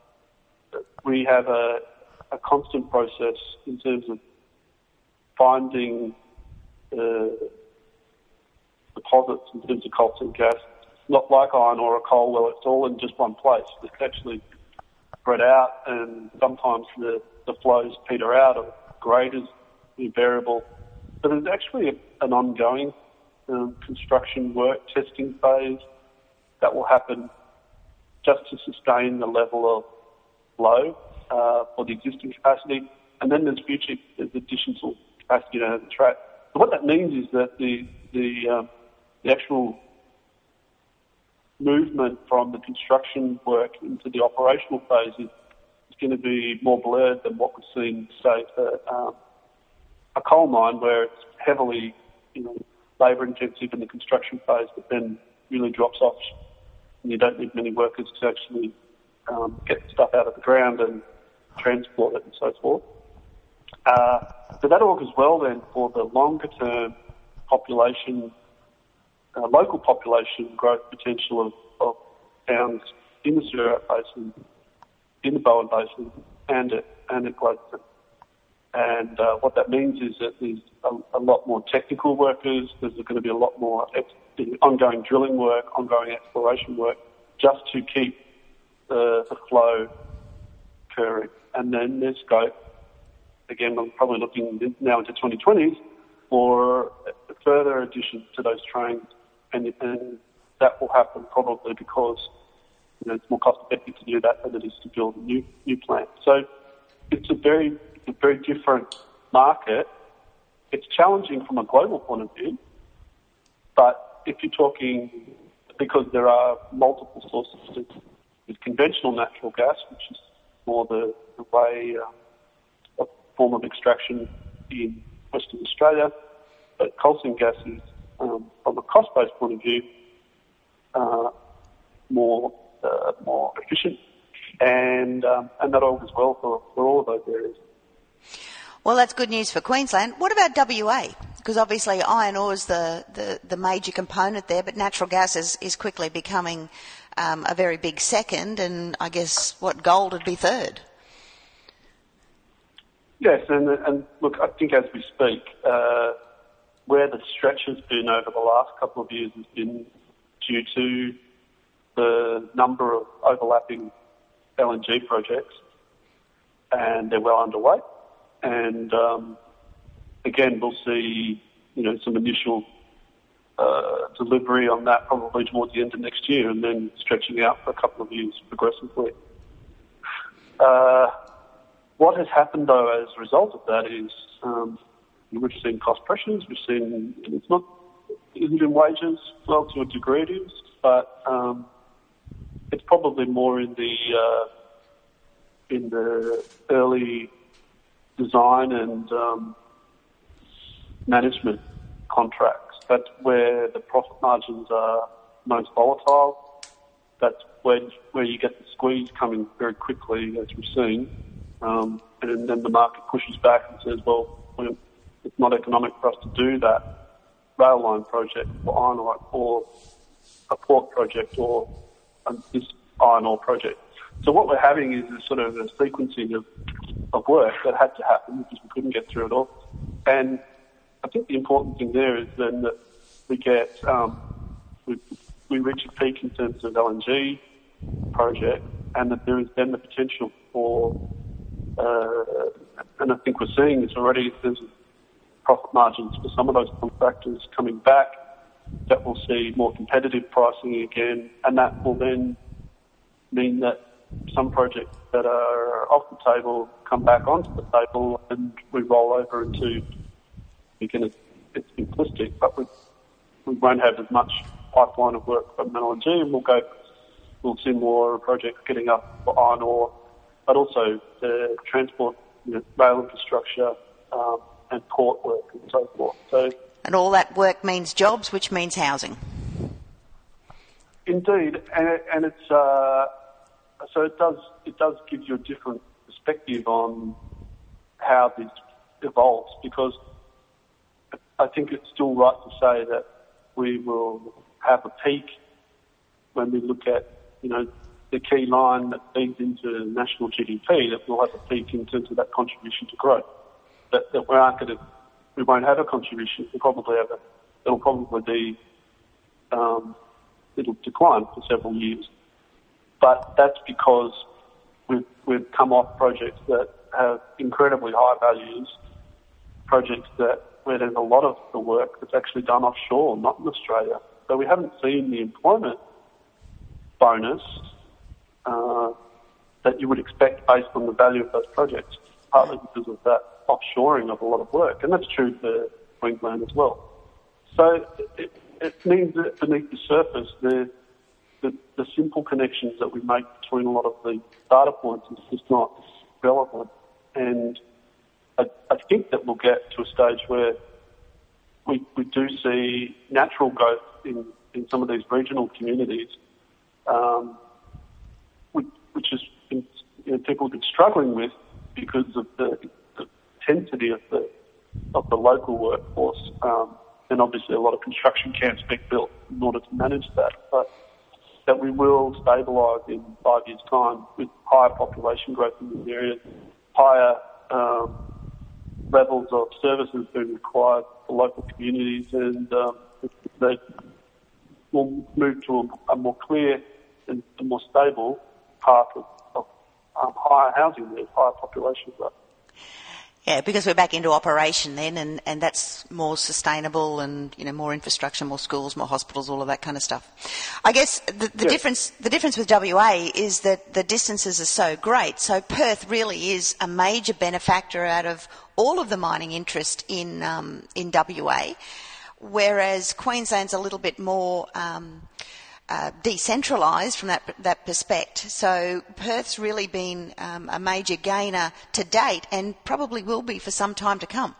we have a, a constant process in terms of finding uh, deposits in terms of coal seam gas. Not like iron ore or coal, where it's all in just one place. It's actually spread out, and sometimes the, the flows peter out, or grade is variable. But there's actually a, an ongoing um, construction work testing phase that will happen just to sustain the level of flow uh, for the existing capacity, and then there's future there's additional capacity down the track. So what that means is that the the, um, the actual movement from the construction work into the operational phase is, is going to be more blurred than what we've seen, say, for um, a coal mine, where it's heavily, you know, labour intensive in the construction phase, but then really drops off, and you don't need many workers to actually um, get stuff out of the ground and transport it and so forth. Uh, so that augurs well then for the longer term population, uh, local population growth potential of, of towns in the Surat Basin, in the Bowen Basin, and at, and at Gladstone. And uh, what that means is that there's a, a lot more technical workers, there's going to be a lot more ex- ongoing drilling work, ongoing exploration work, just to keep the, the flow occurring. And then there's scope, again, I'm probably looking now into twenty twenties, for a further addition to those trains, and, and that will happen probably because you know, it's more cost effective to do that than it is to build a new new plant. So it's a very a very different market. It's challenging from a global point of view, but if you're talking, because there are multiple sources, there's conventional natural gas, which is more the, the way, uh, a form of extraction in Western Australia, but coal seam gas is, um, from a cost-based point of view, uh, more uh, more efficient, and um, and that augurs well for, for all of those areas. Well, that's good news for Queensland. What about W A? Because obviously iron ore is the, the, the major component there, but natural gas is, is quickly becoming um, a very big second, and I guess, what, gold would be third? Yes, and, and look, I think as we speak, uh, where the stretch has been over the last couple of years has been due to the number of overlapping L N G projects, and they're well underway. And um, again, we'll see, you know, some initial uh, delivery on that probably towards the end of next year, and then stretching out for a couple of years progressively. Uh, what has happened, though, as a result of that is um, we've seen cost pressures. We've seen it's not isn't in wages, well, to a degree it is, but um, it's probably more in the uh, in the early design and um, management contracts. That's where the profit margins are most volatile. That's where where you get the squeeze coming very quickly, as we've seen, um, and then the market pushes back and says, "Well, it's not economic for us to do that rail line project or iron ore, or a port project, or um, this iron ore project." So what we're having is a sort of a sequencing of, of work that had to happen because we couldn't get through it all. And I think the important thing there is then that we get, um, we, we reach a peak in terms of L N G project, and that there is then the potential for, uh, and I think we're seeing this already, there's profit margins for some of those contractors coming back, that will see more competitive pricing again, and that will then mean that some projects that are off the table come back onto the table, and we roll over into, again, it's, it's simplistic, but we, we won't have as much pipeline of work from L N G, and we'll go, we'll see more projects getting up for iron ore, but also the transport, you know, rail infrastructure, um, and port work and so forth. So, and all that work means jobs, which means housing. Indeed, and, and it's uh, so it does it does give you a different perspective on how this evolves, because I think it's still right to say that we will have a peak when we look at, you know, the key line that feeds into national G D P, that we'll have a peak in terms of that contribution to growth. That, that we aren't going to, we won't have a contribution. We'll probably have a, it'll probably be, um, it'll decline for several years. But that's because we've, we've come off projects that have incredibly high values, projects that where there's a lot of the work that's actually done offshore, not in Australia. So we haven't seen the employment bonus uh, that you would expect based on the value of those projects, partly because of that offshoring of a lot of work, and that's true for Queensland as well. So it, it means that beneath the surface, the, the the simple connections that we make between a lot of the data points is just not relevant. And I, I think that we'll get to a stage where we we do see natural growth in, in some of these regional communities, um, which, which is, you know, people have been struggling with because of the intensity of the of the local workforce, um, and obviously a lot of construction camps being built in order to manage that, but that we will stabilise in five years' time with higher population growth in these areas, higher um, levels of services being required for local communities, and um, they will move to a, a more clear and a more stable path of, of um, higher housing needs, higher population growth. Yeah, because we're back into operation then, and, and that's more sustainable, and you know, more infrastructure, more schools, more hospitals, all of that kind of stuff. I guess the, the yeah. difference the difference with W A is that the distances are so great. So Perth really is a major benefactor out of all of the mining interest in um, in W A, whereas Queensland's a little bit more Um, Uh, decentralised from that that perspective. So Perth's really been um, a major gainer to date, and probably will be for some time to come.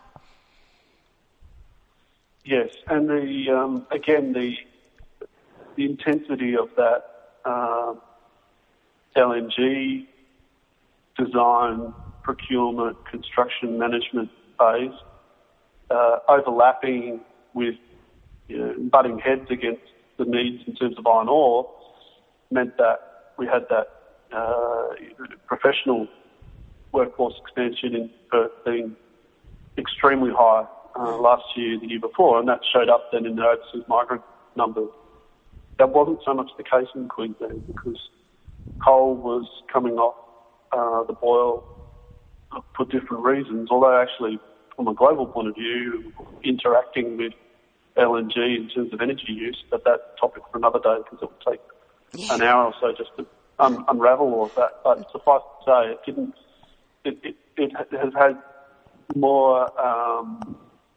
Yes, and the um, again the the intensity of that uh, L N G design, procurement, construction management phase, uh, overlapping with, you know, butting heads against the needs in terms of iron ore, meant that we had that uh, professional workforce expansion in Perth being extremely high uh, last year, the year before, and that showed up then in the overseas migrant numbers. That wasn't so much the case in Queensland because coal was coming off uh, the boil for different reasons, although actually from a global point of view, interacting with L N G in terms of energy use, but that's a topic for another day because it would take yeah. an hour or so just to un- unravel all of that. But suffice to say, it didn't. It, it, it has had more, um,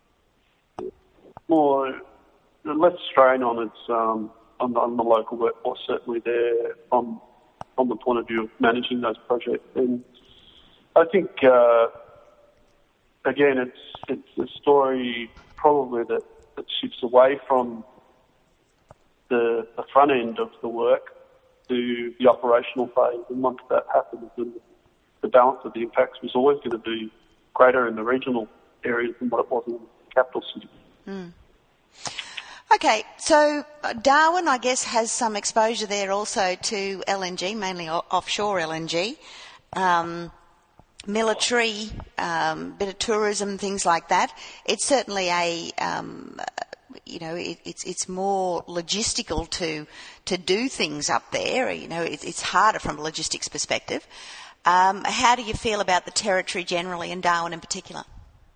more less strain on its um, on, on the local workforce. Certainly, there from from the point of view of managing those projects, and I think uh, again, it's it's a story probably that. that shifts away from the, the front end of the work to the operational phase. And once that happens, then the balance of the impacts was always going to be greater in the regional areas than what it was in the capital city. Mm. Okay, so Darwin, I guess, has some exposure there also to L N G, mainly o- offshore L N G. Um, military, um, bit of tourism, things like that. It's certainly a, um, you know, it, it's it's more logistical to to do things up there. You know, it, it's harder from a logistics perspective. Um, how do you feel about the territory generally, and Darwin in particular?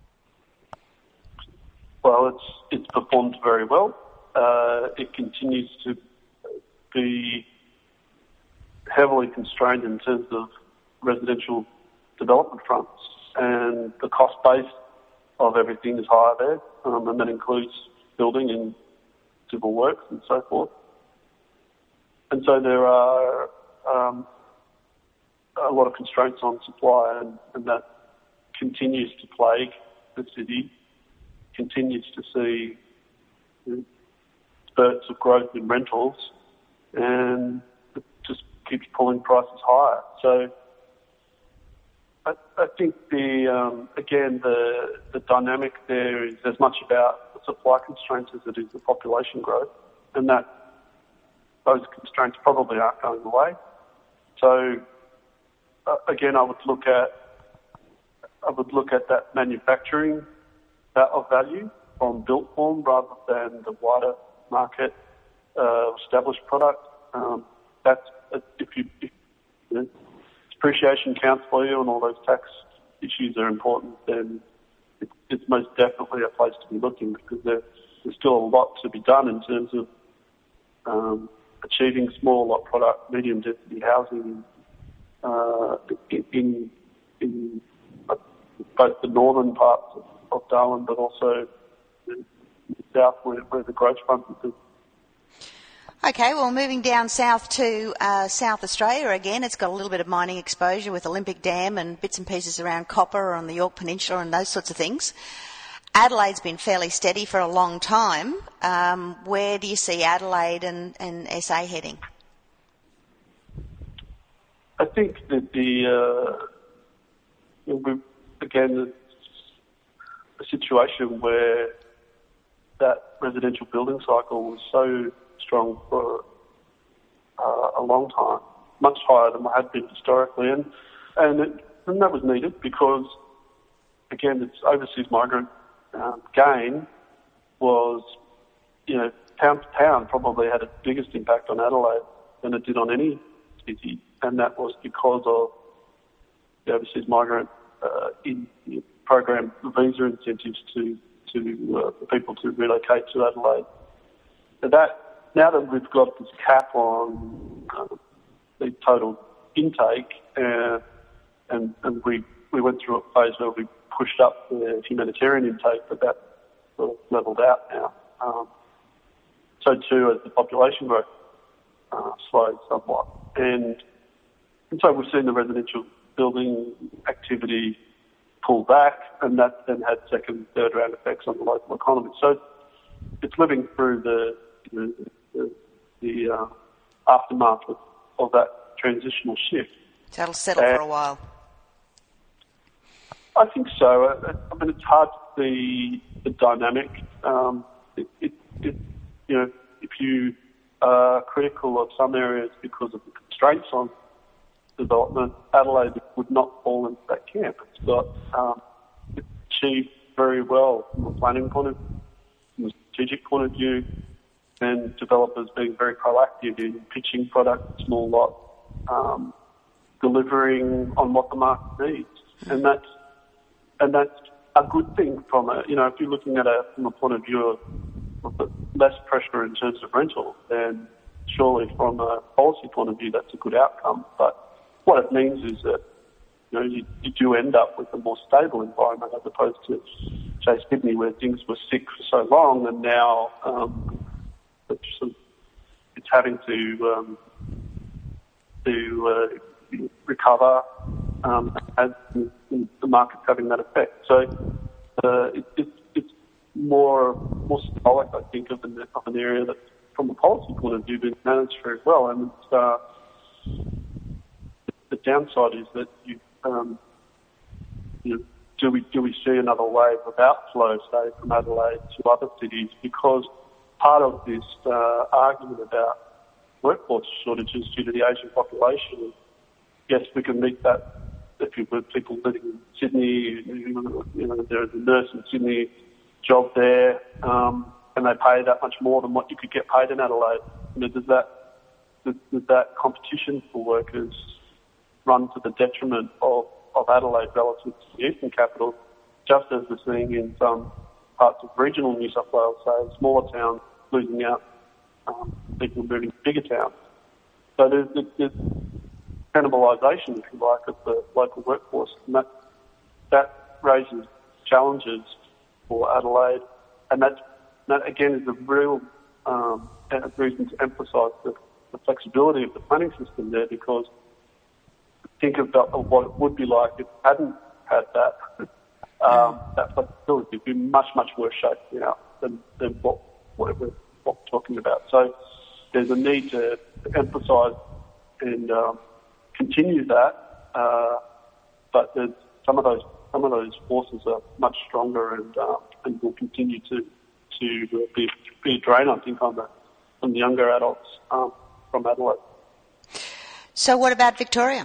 Well, it's it's performed very well. Uh, it continues to be heavily constrained in terms of residential development fronts, and the cost base of everything is higher there, um, and that includes building and civil works and so forth. And so there are um, a lot of constraints on supply, and, and that continues to plague the city, continues to see you know, spurts of growth in rentals, and it just keeps pulling prices higher. So I, I think the um, again the the dynamic there is as much about the supply constraints as it is the population growth, and that those constraints probably aren't going away. So uh, again, I would look at I would look at that manufacturing of value from built form rather than the wider market uh, established product. Um, that's if you, if, you know, depreciation counts for you and all those tax issues are important, then it, it's most definitely a place to be looking, because there, there's still a lot to be done in terms of um, achieving small lot product, medium density housing uh, in, in, in both the northern parts of, of Darwin, but also the south where, where the growth front is. Okay, well, moving down south to uh, South Australia again, it's got a little bit of mining exposure with Olympic Dam and bits and pieces around copper on the Yorke Peninsula and those sorts of things. Adelaide's been fairly steady for a long time. Um, where do you see Adelaide and, and S A heading? I think that the, uh, we, again, situation where that residential building cycle was so strong for uh, a long time, much higher than what had been historically, and and, it, and that was needed because, again, its overseas migrant um, gain was, you know, pound for pound probably had its biggest impact on Adelaide than it did on any city, and that was because of the overseas migrant uh, in, in program visa incentives to to uh, for people to relocate to Adelaide. So that now that we've got this cap on uh, the total intake, uh, and and we we went through a phase where we pushed up the humanitarian intake, but that sort of levelled out now. Um, so too as the population growth uh, slowed somewhat, and and so we've seen the residential building activity pull back, and that then had second, third round effects on the local economy. So it's living through the the, the, the uh, aftermath of, of that transitional shift. So it'll settle and for a while. I think so. I, I mean, it's hard to see the dynamic. Um, it, it, it, you know, if you are critical of some areas because of the constraints on development, Adelaide would not fall into that camp. It's got um, it's achieved very well from a planning point of view, from a strategic point of view, and developers being very proactive in pitching product, small lot, um, delivering on what the market needs, and that's and that's a good thing from a you know if you're looking at it from a point of view of, of less pressure in terms of rental, then surely from a policy point of view that's a good outcome, but what it means is that you know you, you do end up with a more stable environment as opposed to, say, Sydney, where things were sick for so long, and now um, it's, sort of, it's having to um, to uh, recover um, as the market's having that effect. So uh, it, it, it's more more symbolic, I think, of an, of an area that, from a policy point of view, been managed very well, and it's. Uh, The downside is that you, um, you know, do we do we see another wave of outflow, say, from Adelaide to other cities? Because part of this uh, argument about workforce shortages due to the Asian population, yes, we can meet that if you were people living in Sydney. You know, there's a nurse in Sydney, job there, um, and they pay that much more than what you could get paid in Adelaide. I mean, does that does, does that competition for workers run to the detriment of, of Adelaide relative to the eastern capital, just as we're seeing in some parts of regional New South Wales, say, smaller towns losing out, um, people moving to bigger towns. So there's, there's cannibalisation, if you like, of the local workforce, and that, that raises challenges for Adelaide, and that, that again is a real um, reason to emphasise the, the flexibility of the planning system there, because think of, the, of what it would be like if it hadn't had that um, that flexibility. It'd be much, much worse shape now than, than what, what, we're, what we're talking about. So there's a need to, to emphasise and um, continue that, uh, but there's some of those some of those forces are much stronger and uh, and will continue to to be, be a drain, I think, on the on the younger adults um, from Adelaide. So what about Victoria?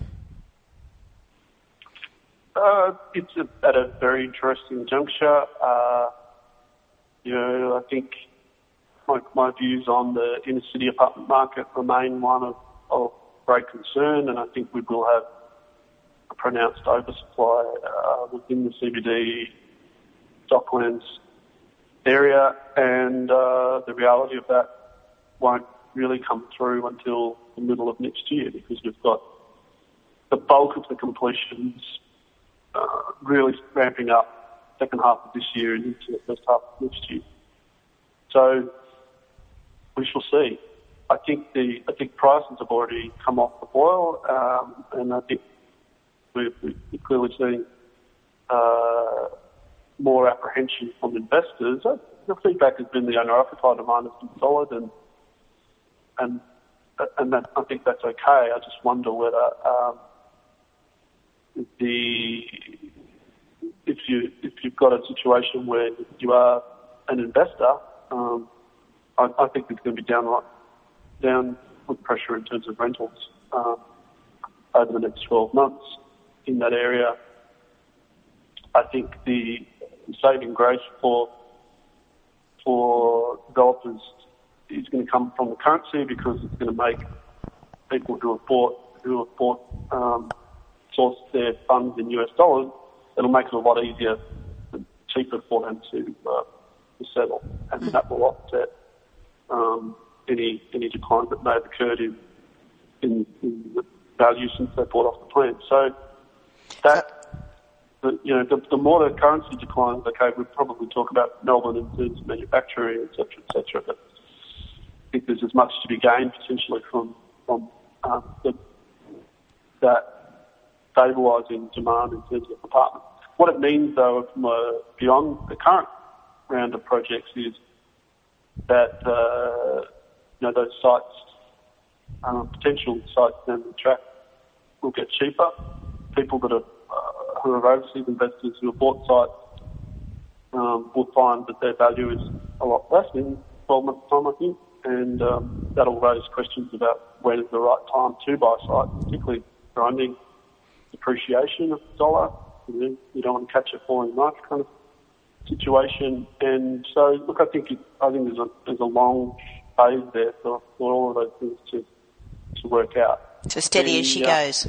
Uh, it's a, at a very interesting juncture. Uh, you know, I think my, my views on the inner city apartment market remain one of, of great concern, and I think we will have a pronounced oversupply uh, within the C B D Docklands area, and uh, the reality of that won't really come through until the middle of next year, because we've got the bulk of the completions Uh, really ramping up second half of this year and into the first half of next year. So we shall see. I think the I think prices have already come off the boil, um, and I think we're, we're clearly seeing uh, more apprehension from investors. Uh, the feedback has been the owner-occupier demand has been solid, and and and that, I think that's okay. I just wonder whether um, the if you if you've got a situation where you are an investor, um, I, I think there's going to be downright downward pressure in terms of rentals um, over the next twelve months in that area. I think the saving grace for for developers is going to come from the currency, because it's going to make people who have bought who have bought um, source their funds in U S dollars. It'll make it a lot easier and cheaper for them to uh, to settle, and mm. that will offset um, any any decline that may have occurred in, in in the value since they bought off the plan. So that. The, you know, the, the more the currency declines, okay, we'll probably talk about Melbourne in terms of manufacturing, et cetera, et cetera, but I think there's as much to be gained potentially from, from um, the, that stabilising demand in terms of apartments. What it means, though, from, uh, beyond the current round of projects is that, uh, you know, those sites, um, potential sites down the track will get cheaper. People that are Uh, who are overseas investors who have bought sites um, will find that their value is a lot less in twelve months' time, I think, and um, that'll raise questions about when is the right time to buy sites, particularly surrounding depreciation of the dollar. You know, you don't want to catch a falling knife kind of situation. And so, look, I think it, I think there's a there's a long phase there for, for all of those things to to work out. So steady and, as she uh, goes.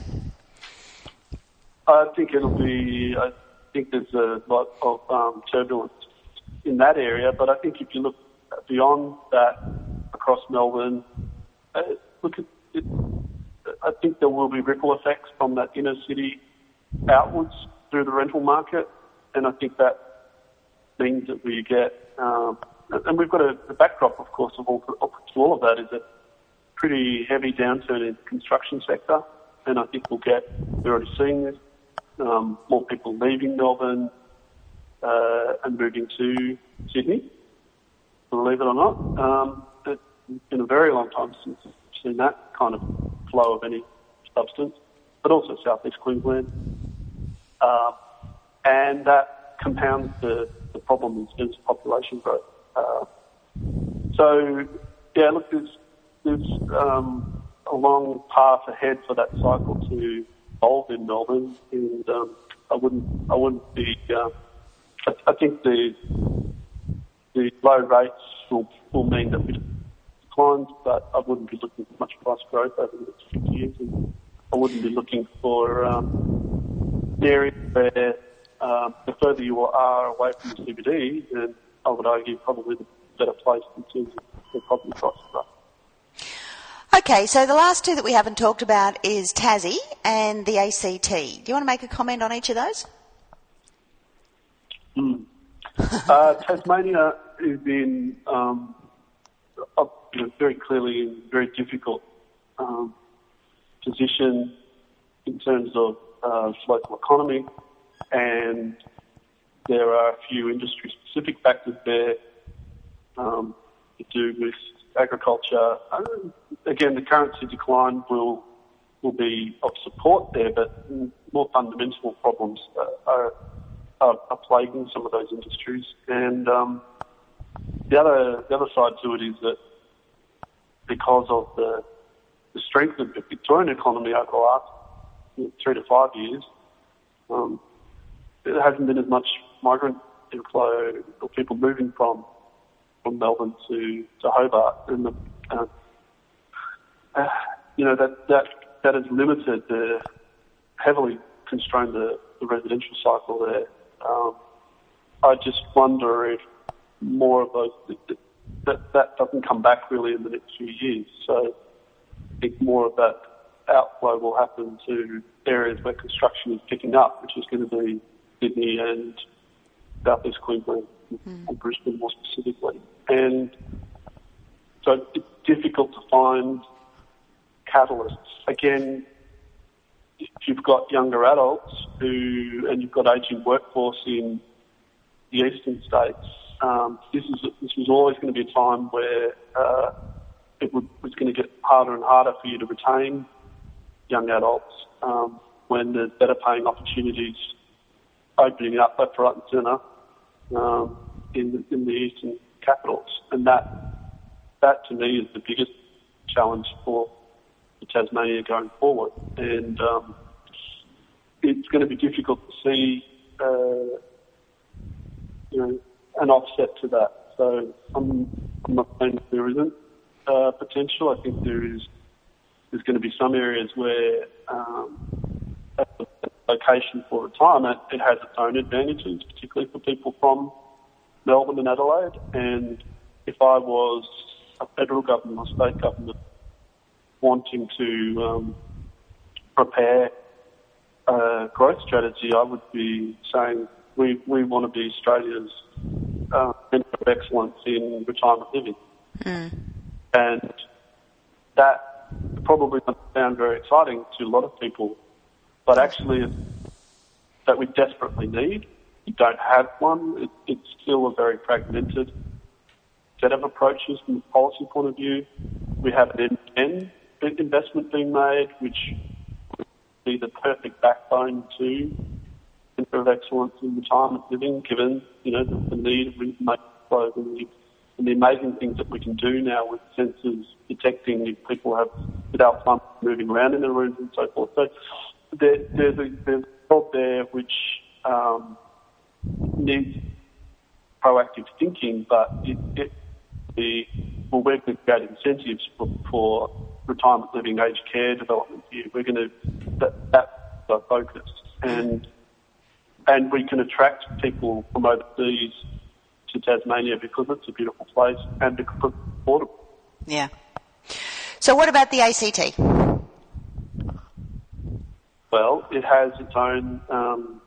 I think it'll be. I think there's a lot of um, turbulence in that area, but I think if you look beyond that, across Melbourne, uh, look at it. I think there will be ripple effects from that inner city outwards through the rental market, and I think that means that we get. Um, and we've got a, a backdrop, of course, of all to all of that is a pretty heavy downturn in the construction sector, and I think we'll get. We're already seeing this. Um, more people leaving Melbourne uh, and moving to Sydney, believe it or not. Um, it's been a very long time since we've seen that kind of flow of any substance, but also South East Queensland. Uh, and that compounds the, the problem in terms of population growth. Uh, so, yeah, look, there's, there's um, a long path ahead for that cycle to evolve in Melbourne, and um, I wouldn't, I wouldn't be. Uh, I, I think the the low rates will, will mean that we decline, but I wouldn't be looking for much price growth over the next few years, and I wouldn't be looking for um, areas where um, the further you are away from the C B D, then I would argue probably the better place in terms of the property prices are. Okay, so the last two that we haven't talked about is Tassie and the A C T. Do you want to make a comment on each of those? Mm. uh, Tasmania is in um, a, you know, very clearly in a very difficult um, position in terms of uh, local economy, and there are a few industry-specific factors there um, to do with agriculture. Um, again, the currency decline will will be of support there, but more fundamental problems uh, are, are are plaguing some of those industries. And um, the other the other side to it is that because of the the strength of the Victorian economy over the last you know, three to five years, um, there hasn't been as much migrant inflow or people moving from. from Melbourne to, to Hobart, and the, uh, uh, you know that that that has limited the heavily constrained the, the residential cycle there. Um, I just wonder if more of those that, that that doesn't come back really in the next few years. So I think more of that outflow will happen to areas where construction is picking up, which is going to be Sydney and South East Queensland. Mm. And Brisbane more specifically. And so it's difficult to find catalysts. Again, if you've got younger adults who, and you've got ageing workforce in the eastern states, um, this is this was always going to be a time where uh, it would, was going to get harder and harder for you to retain young adults um, when there's better paying opportunities opening up left, right and centre um, in, the, in the eastern capitals. And that, that to me is the biggest challenge for Tasmania going forward. And um, it's going to be difficult to see uh, you know, an offset to that. So I'm, I'm not saying that there isn't uh, potential. I think there is. There's going to be some areas where um, a location for retirement, it has its own advantages, particularly for people from Melbourne and Adelaide. And if I was a federal government or state government wanting to um, prepare a growth strategy, I would be saying we, we want to be Australia's uh, centre of excellence in retirement living. Mm. And that probably doesn't sound very exciting to a lot of people, but actually it's that we desperately need. We don't have one. It, it's still a very fragmented set of approaches from a policy point of view. We have an end-to-end investment being made, which would be the perfect backbone to centre of excellence in retirement living, given, you know, the, the need of information flow and the, and the amazing things that we can do now with sensors detecting if people have without funds moving around in the rooms and so forth. So there, there's a there's a thought there which um, needs proactive thinking, but it, it the well, we're going to create incentives for, for retirement living, aged care development here. We're going to that that's our focus, and and we can attract people from overseas to Tasmania because it's a beautiful place and because it's affordable. Yeah. So what about the A C T? Well, it has its own um,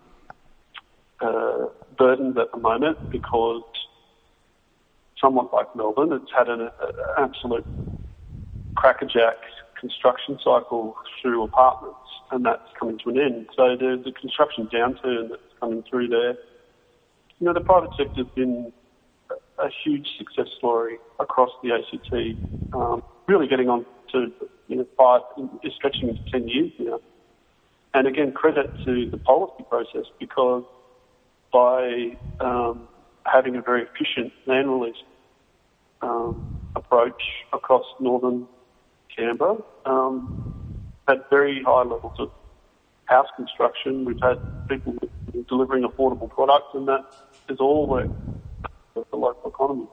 uh, burdens at the moment because somewhat like Melbourne, it's had an uh, absolute crackerjack construction cycle through apartments, and that's coming to an end. So there's a construction downturn that's coming through there. You know, the private sector's been a huge success story across the A C T, um, really getting on to, you know, five, is stretching into ten years now. And again, credit to the policy process, because by um, having a very efficient land release um, approach across northern Canberra, um, at very high levels of house construction, we've had people delivering affordable products, and that is all worked for the local economy.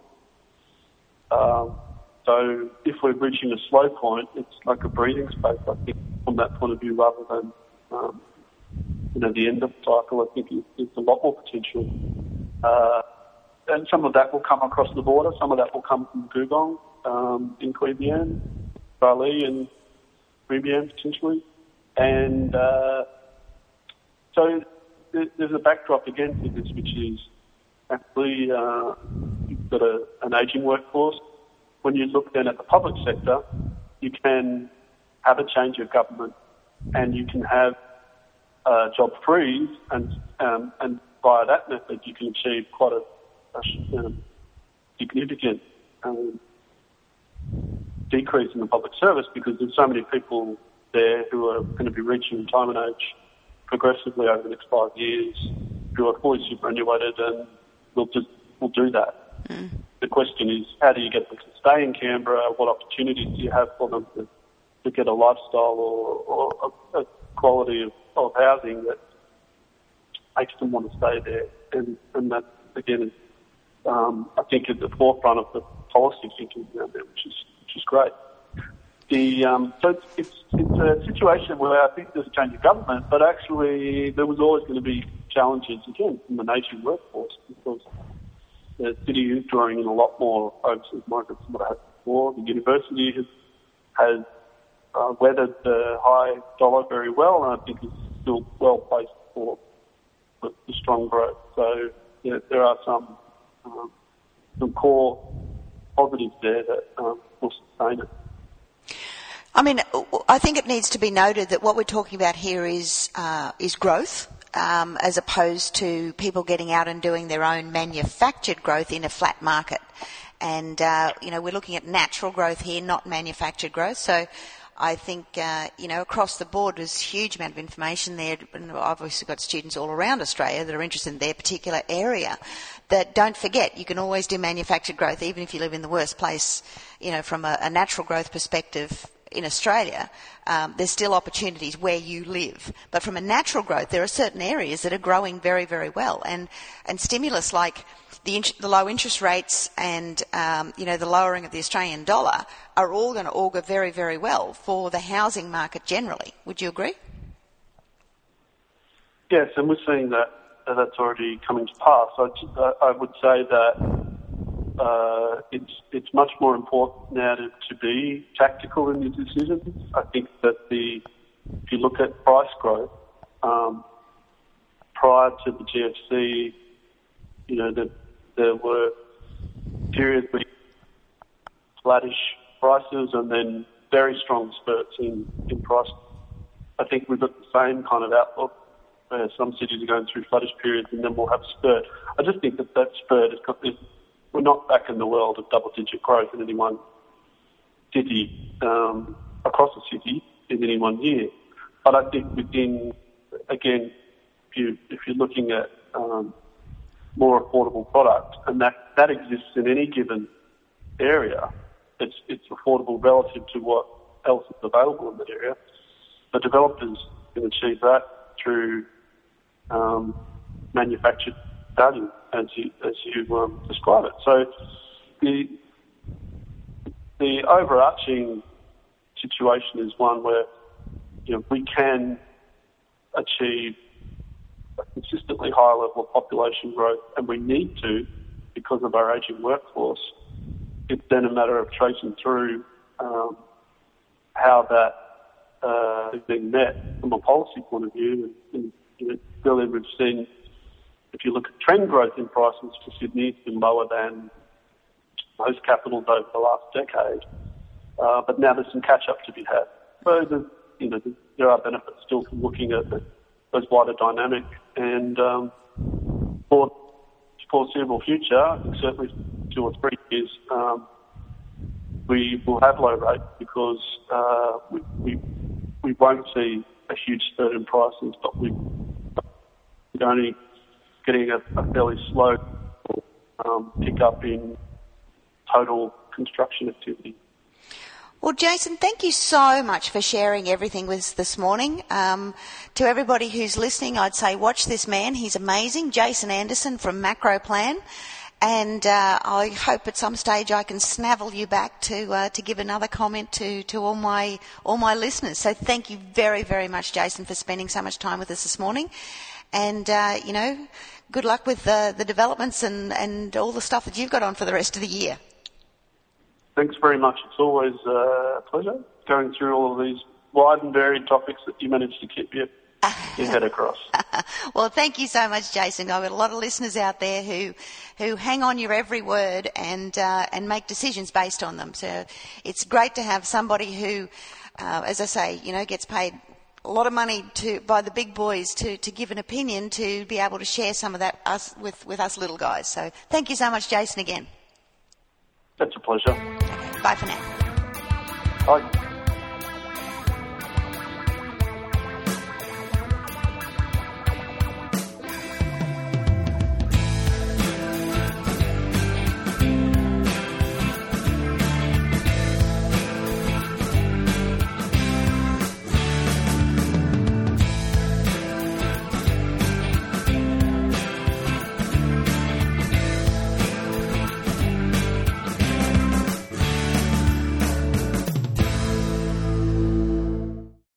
Um, so if we're reaching a slow point, it's like a breathing space, I think, from that point of view, rather than um, you know, the end of the cycle. I think there's a lot more potential. Uh, and some of that will come across the border, some of that will come from Googong um, in Queanbeyan, Raleigh and Queanbeyan potentially. And uh, so there's a backdrop again to this, which is actually uh, you've got a, an ageing workforce. When you look then at the public sector, you can have a change of government and you can have a job freeze, and um, and via that method you can achieve quite a, a um, significant um, decrease in the public service, because there's so many people there who are going to be reaching retirement age progressively over the next five years who are fully superannuated, and we'll just we'll do that. Mm. The question is, how do you get them to stay in Canberra? What opportunities do you have for them to, to get a lifestyle or, or a, a quality of, of housing that makes them want to stay there? And, and that, again, is, um, I think, at the forefront of the policy thinking around there, which is which is great. The, um, so it's, it's, it's a situation where I think there's a change of government, but actually there was always going to be challenges, again, from the aging workforce, because the city is drawing in a lot more overseas migrants than what it had before. The university has, has uh, weathered the high dollar very well, and I think is still well placed for the, the strong growth. So yeah, there are some um, some core positives there that um, will sustain it. I mean, I think it needs to be noted that what we're talking about here is uh, is growth, um, as opposed to people getting out and doing their own manufactured growth in a flat market. And, uh, you know, we're looking at natural growth here, not manufactured growth. So I think, uh, you know, across the board there's a huge amount of information there. And I've also got students all around Australia that are interested in their particular area. That don't forget, you can always do manufactured growth, even if you live in the worst place, you know, from a, a natural growth perspective in Australia. Um, there's still opportunities where you live. But from a natural growth, there are certain areas that are growing very, very well. And, and stimulus like the, in- the low interest rates and, um, you know, the lowering of the Australian dollar are all going to augur very, very well for the housing market generally. Would you agree? Yes, and we're seeing that uh, that's already coming to pass. I, I would say that uh, it's it's much more important now to, to be tactical in your decisions. I think that the if you look at price growth um, prior to the G F C, you know, the, there were periods with flattish prices and then very strong spurts in, in price. I think we've got the same kind of outlook. Uh, some cities are going through flattish periods and then we'll have a spurt. I just think that that spurt is, is we're not back in the world of double-digit growth in any one city, um, across the city in any one year. But I think within, again, if, you, if you're looking at um, more affordable product, and that, that exists in any given area, it's, it's affordable relative to what else is available in that area. The developers can achieve that through um, manufactured value, as you as you um, describe it. So the the overarching situation is one where, you know, we can achieve a consistently higher level of population growth, and we need to because of our ageing workforce. It's then a matter of tracing through um, how that uh, is being met from a policy point of view. And, and you know, clearly we've seen, if you look at trend growth in prices for Sydney, it's been lower than most capitals over the last decade. Uh, but now there's some catch-up to be had. So there's, you know, there are benefits still from looking at the, those wider dynamics. And um, for the foreseeable future, certainly two or three years, um, we will have low rates because uh, we, we we won't see a huge spurt in prices, but we, we're only getting a, a fairly slow um, pick up in total construction activity. Well, Jason, thank you so much for sharing everything with us this morning. Um, to everybody who's listening, I'd say watch this man. He's amazing. Jason Anderson from Macro Plan. And uh, I hope at some stage I can snavel you back to uh, to give another comment to, to all my all my listeners. So thank you very, very much, Jason, for spending so much time with us this morning. And, uh, you know, good luck with uh, the developments and, and all the stuff that you've got on for the rest of the year. Thanks very much. It's always uh, a pleasure going through all of these wide and varied topics that you managed to keep your, your head across. Well, thank you so much, Jason. I've got a lot of listeners out there who who hang on your every word and uh, and make decisions based on them. So it's great to have somebody who, uh, as I say, you know, gets paid a lot of money to by the big boys to, to give an opinion, to be able to share some of that us with, with us little guys. So thank you so much, Jason, again. That's a pleasure. Okay, bye for now. Bye.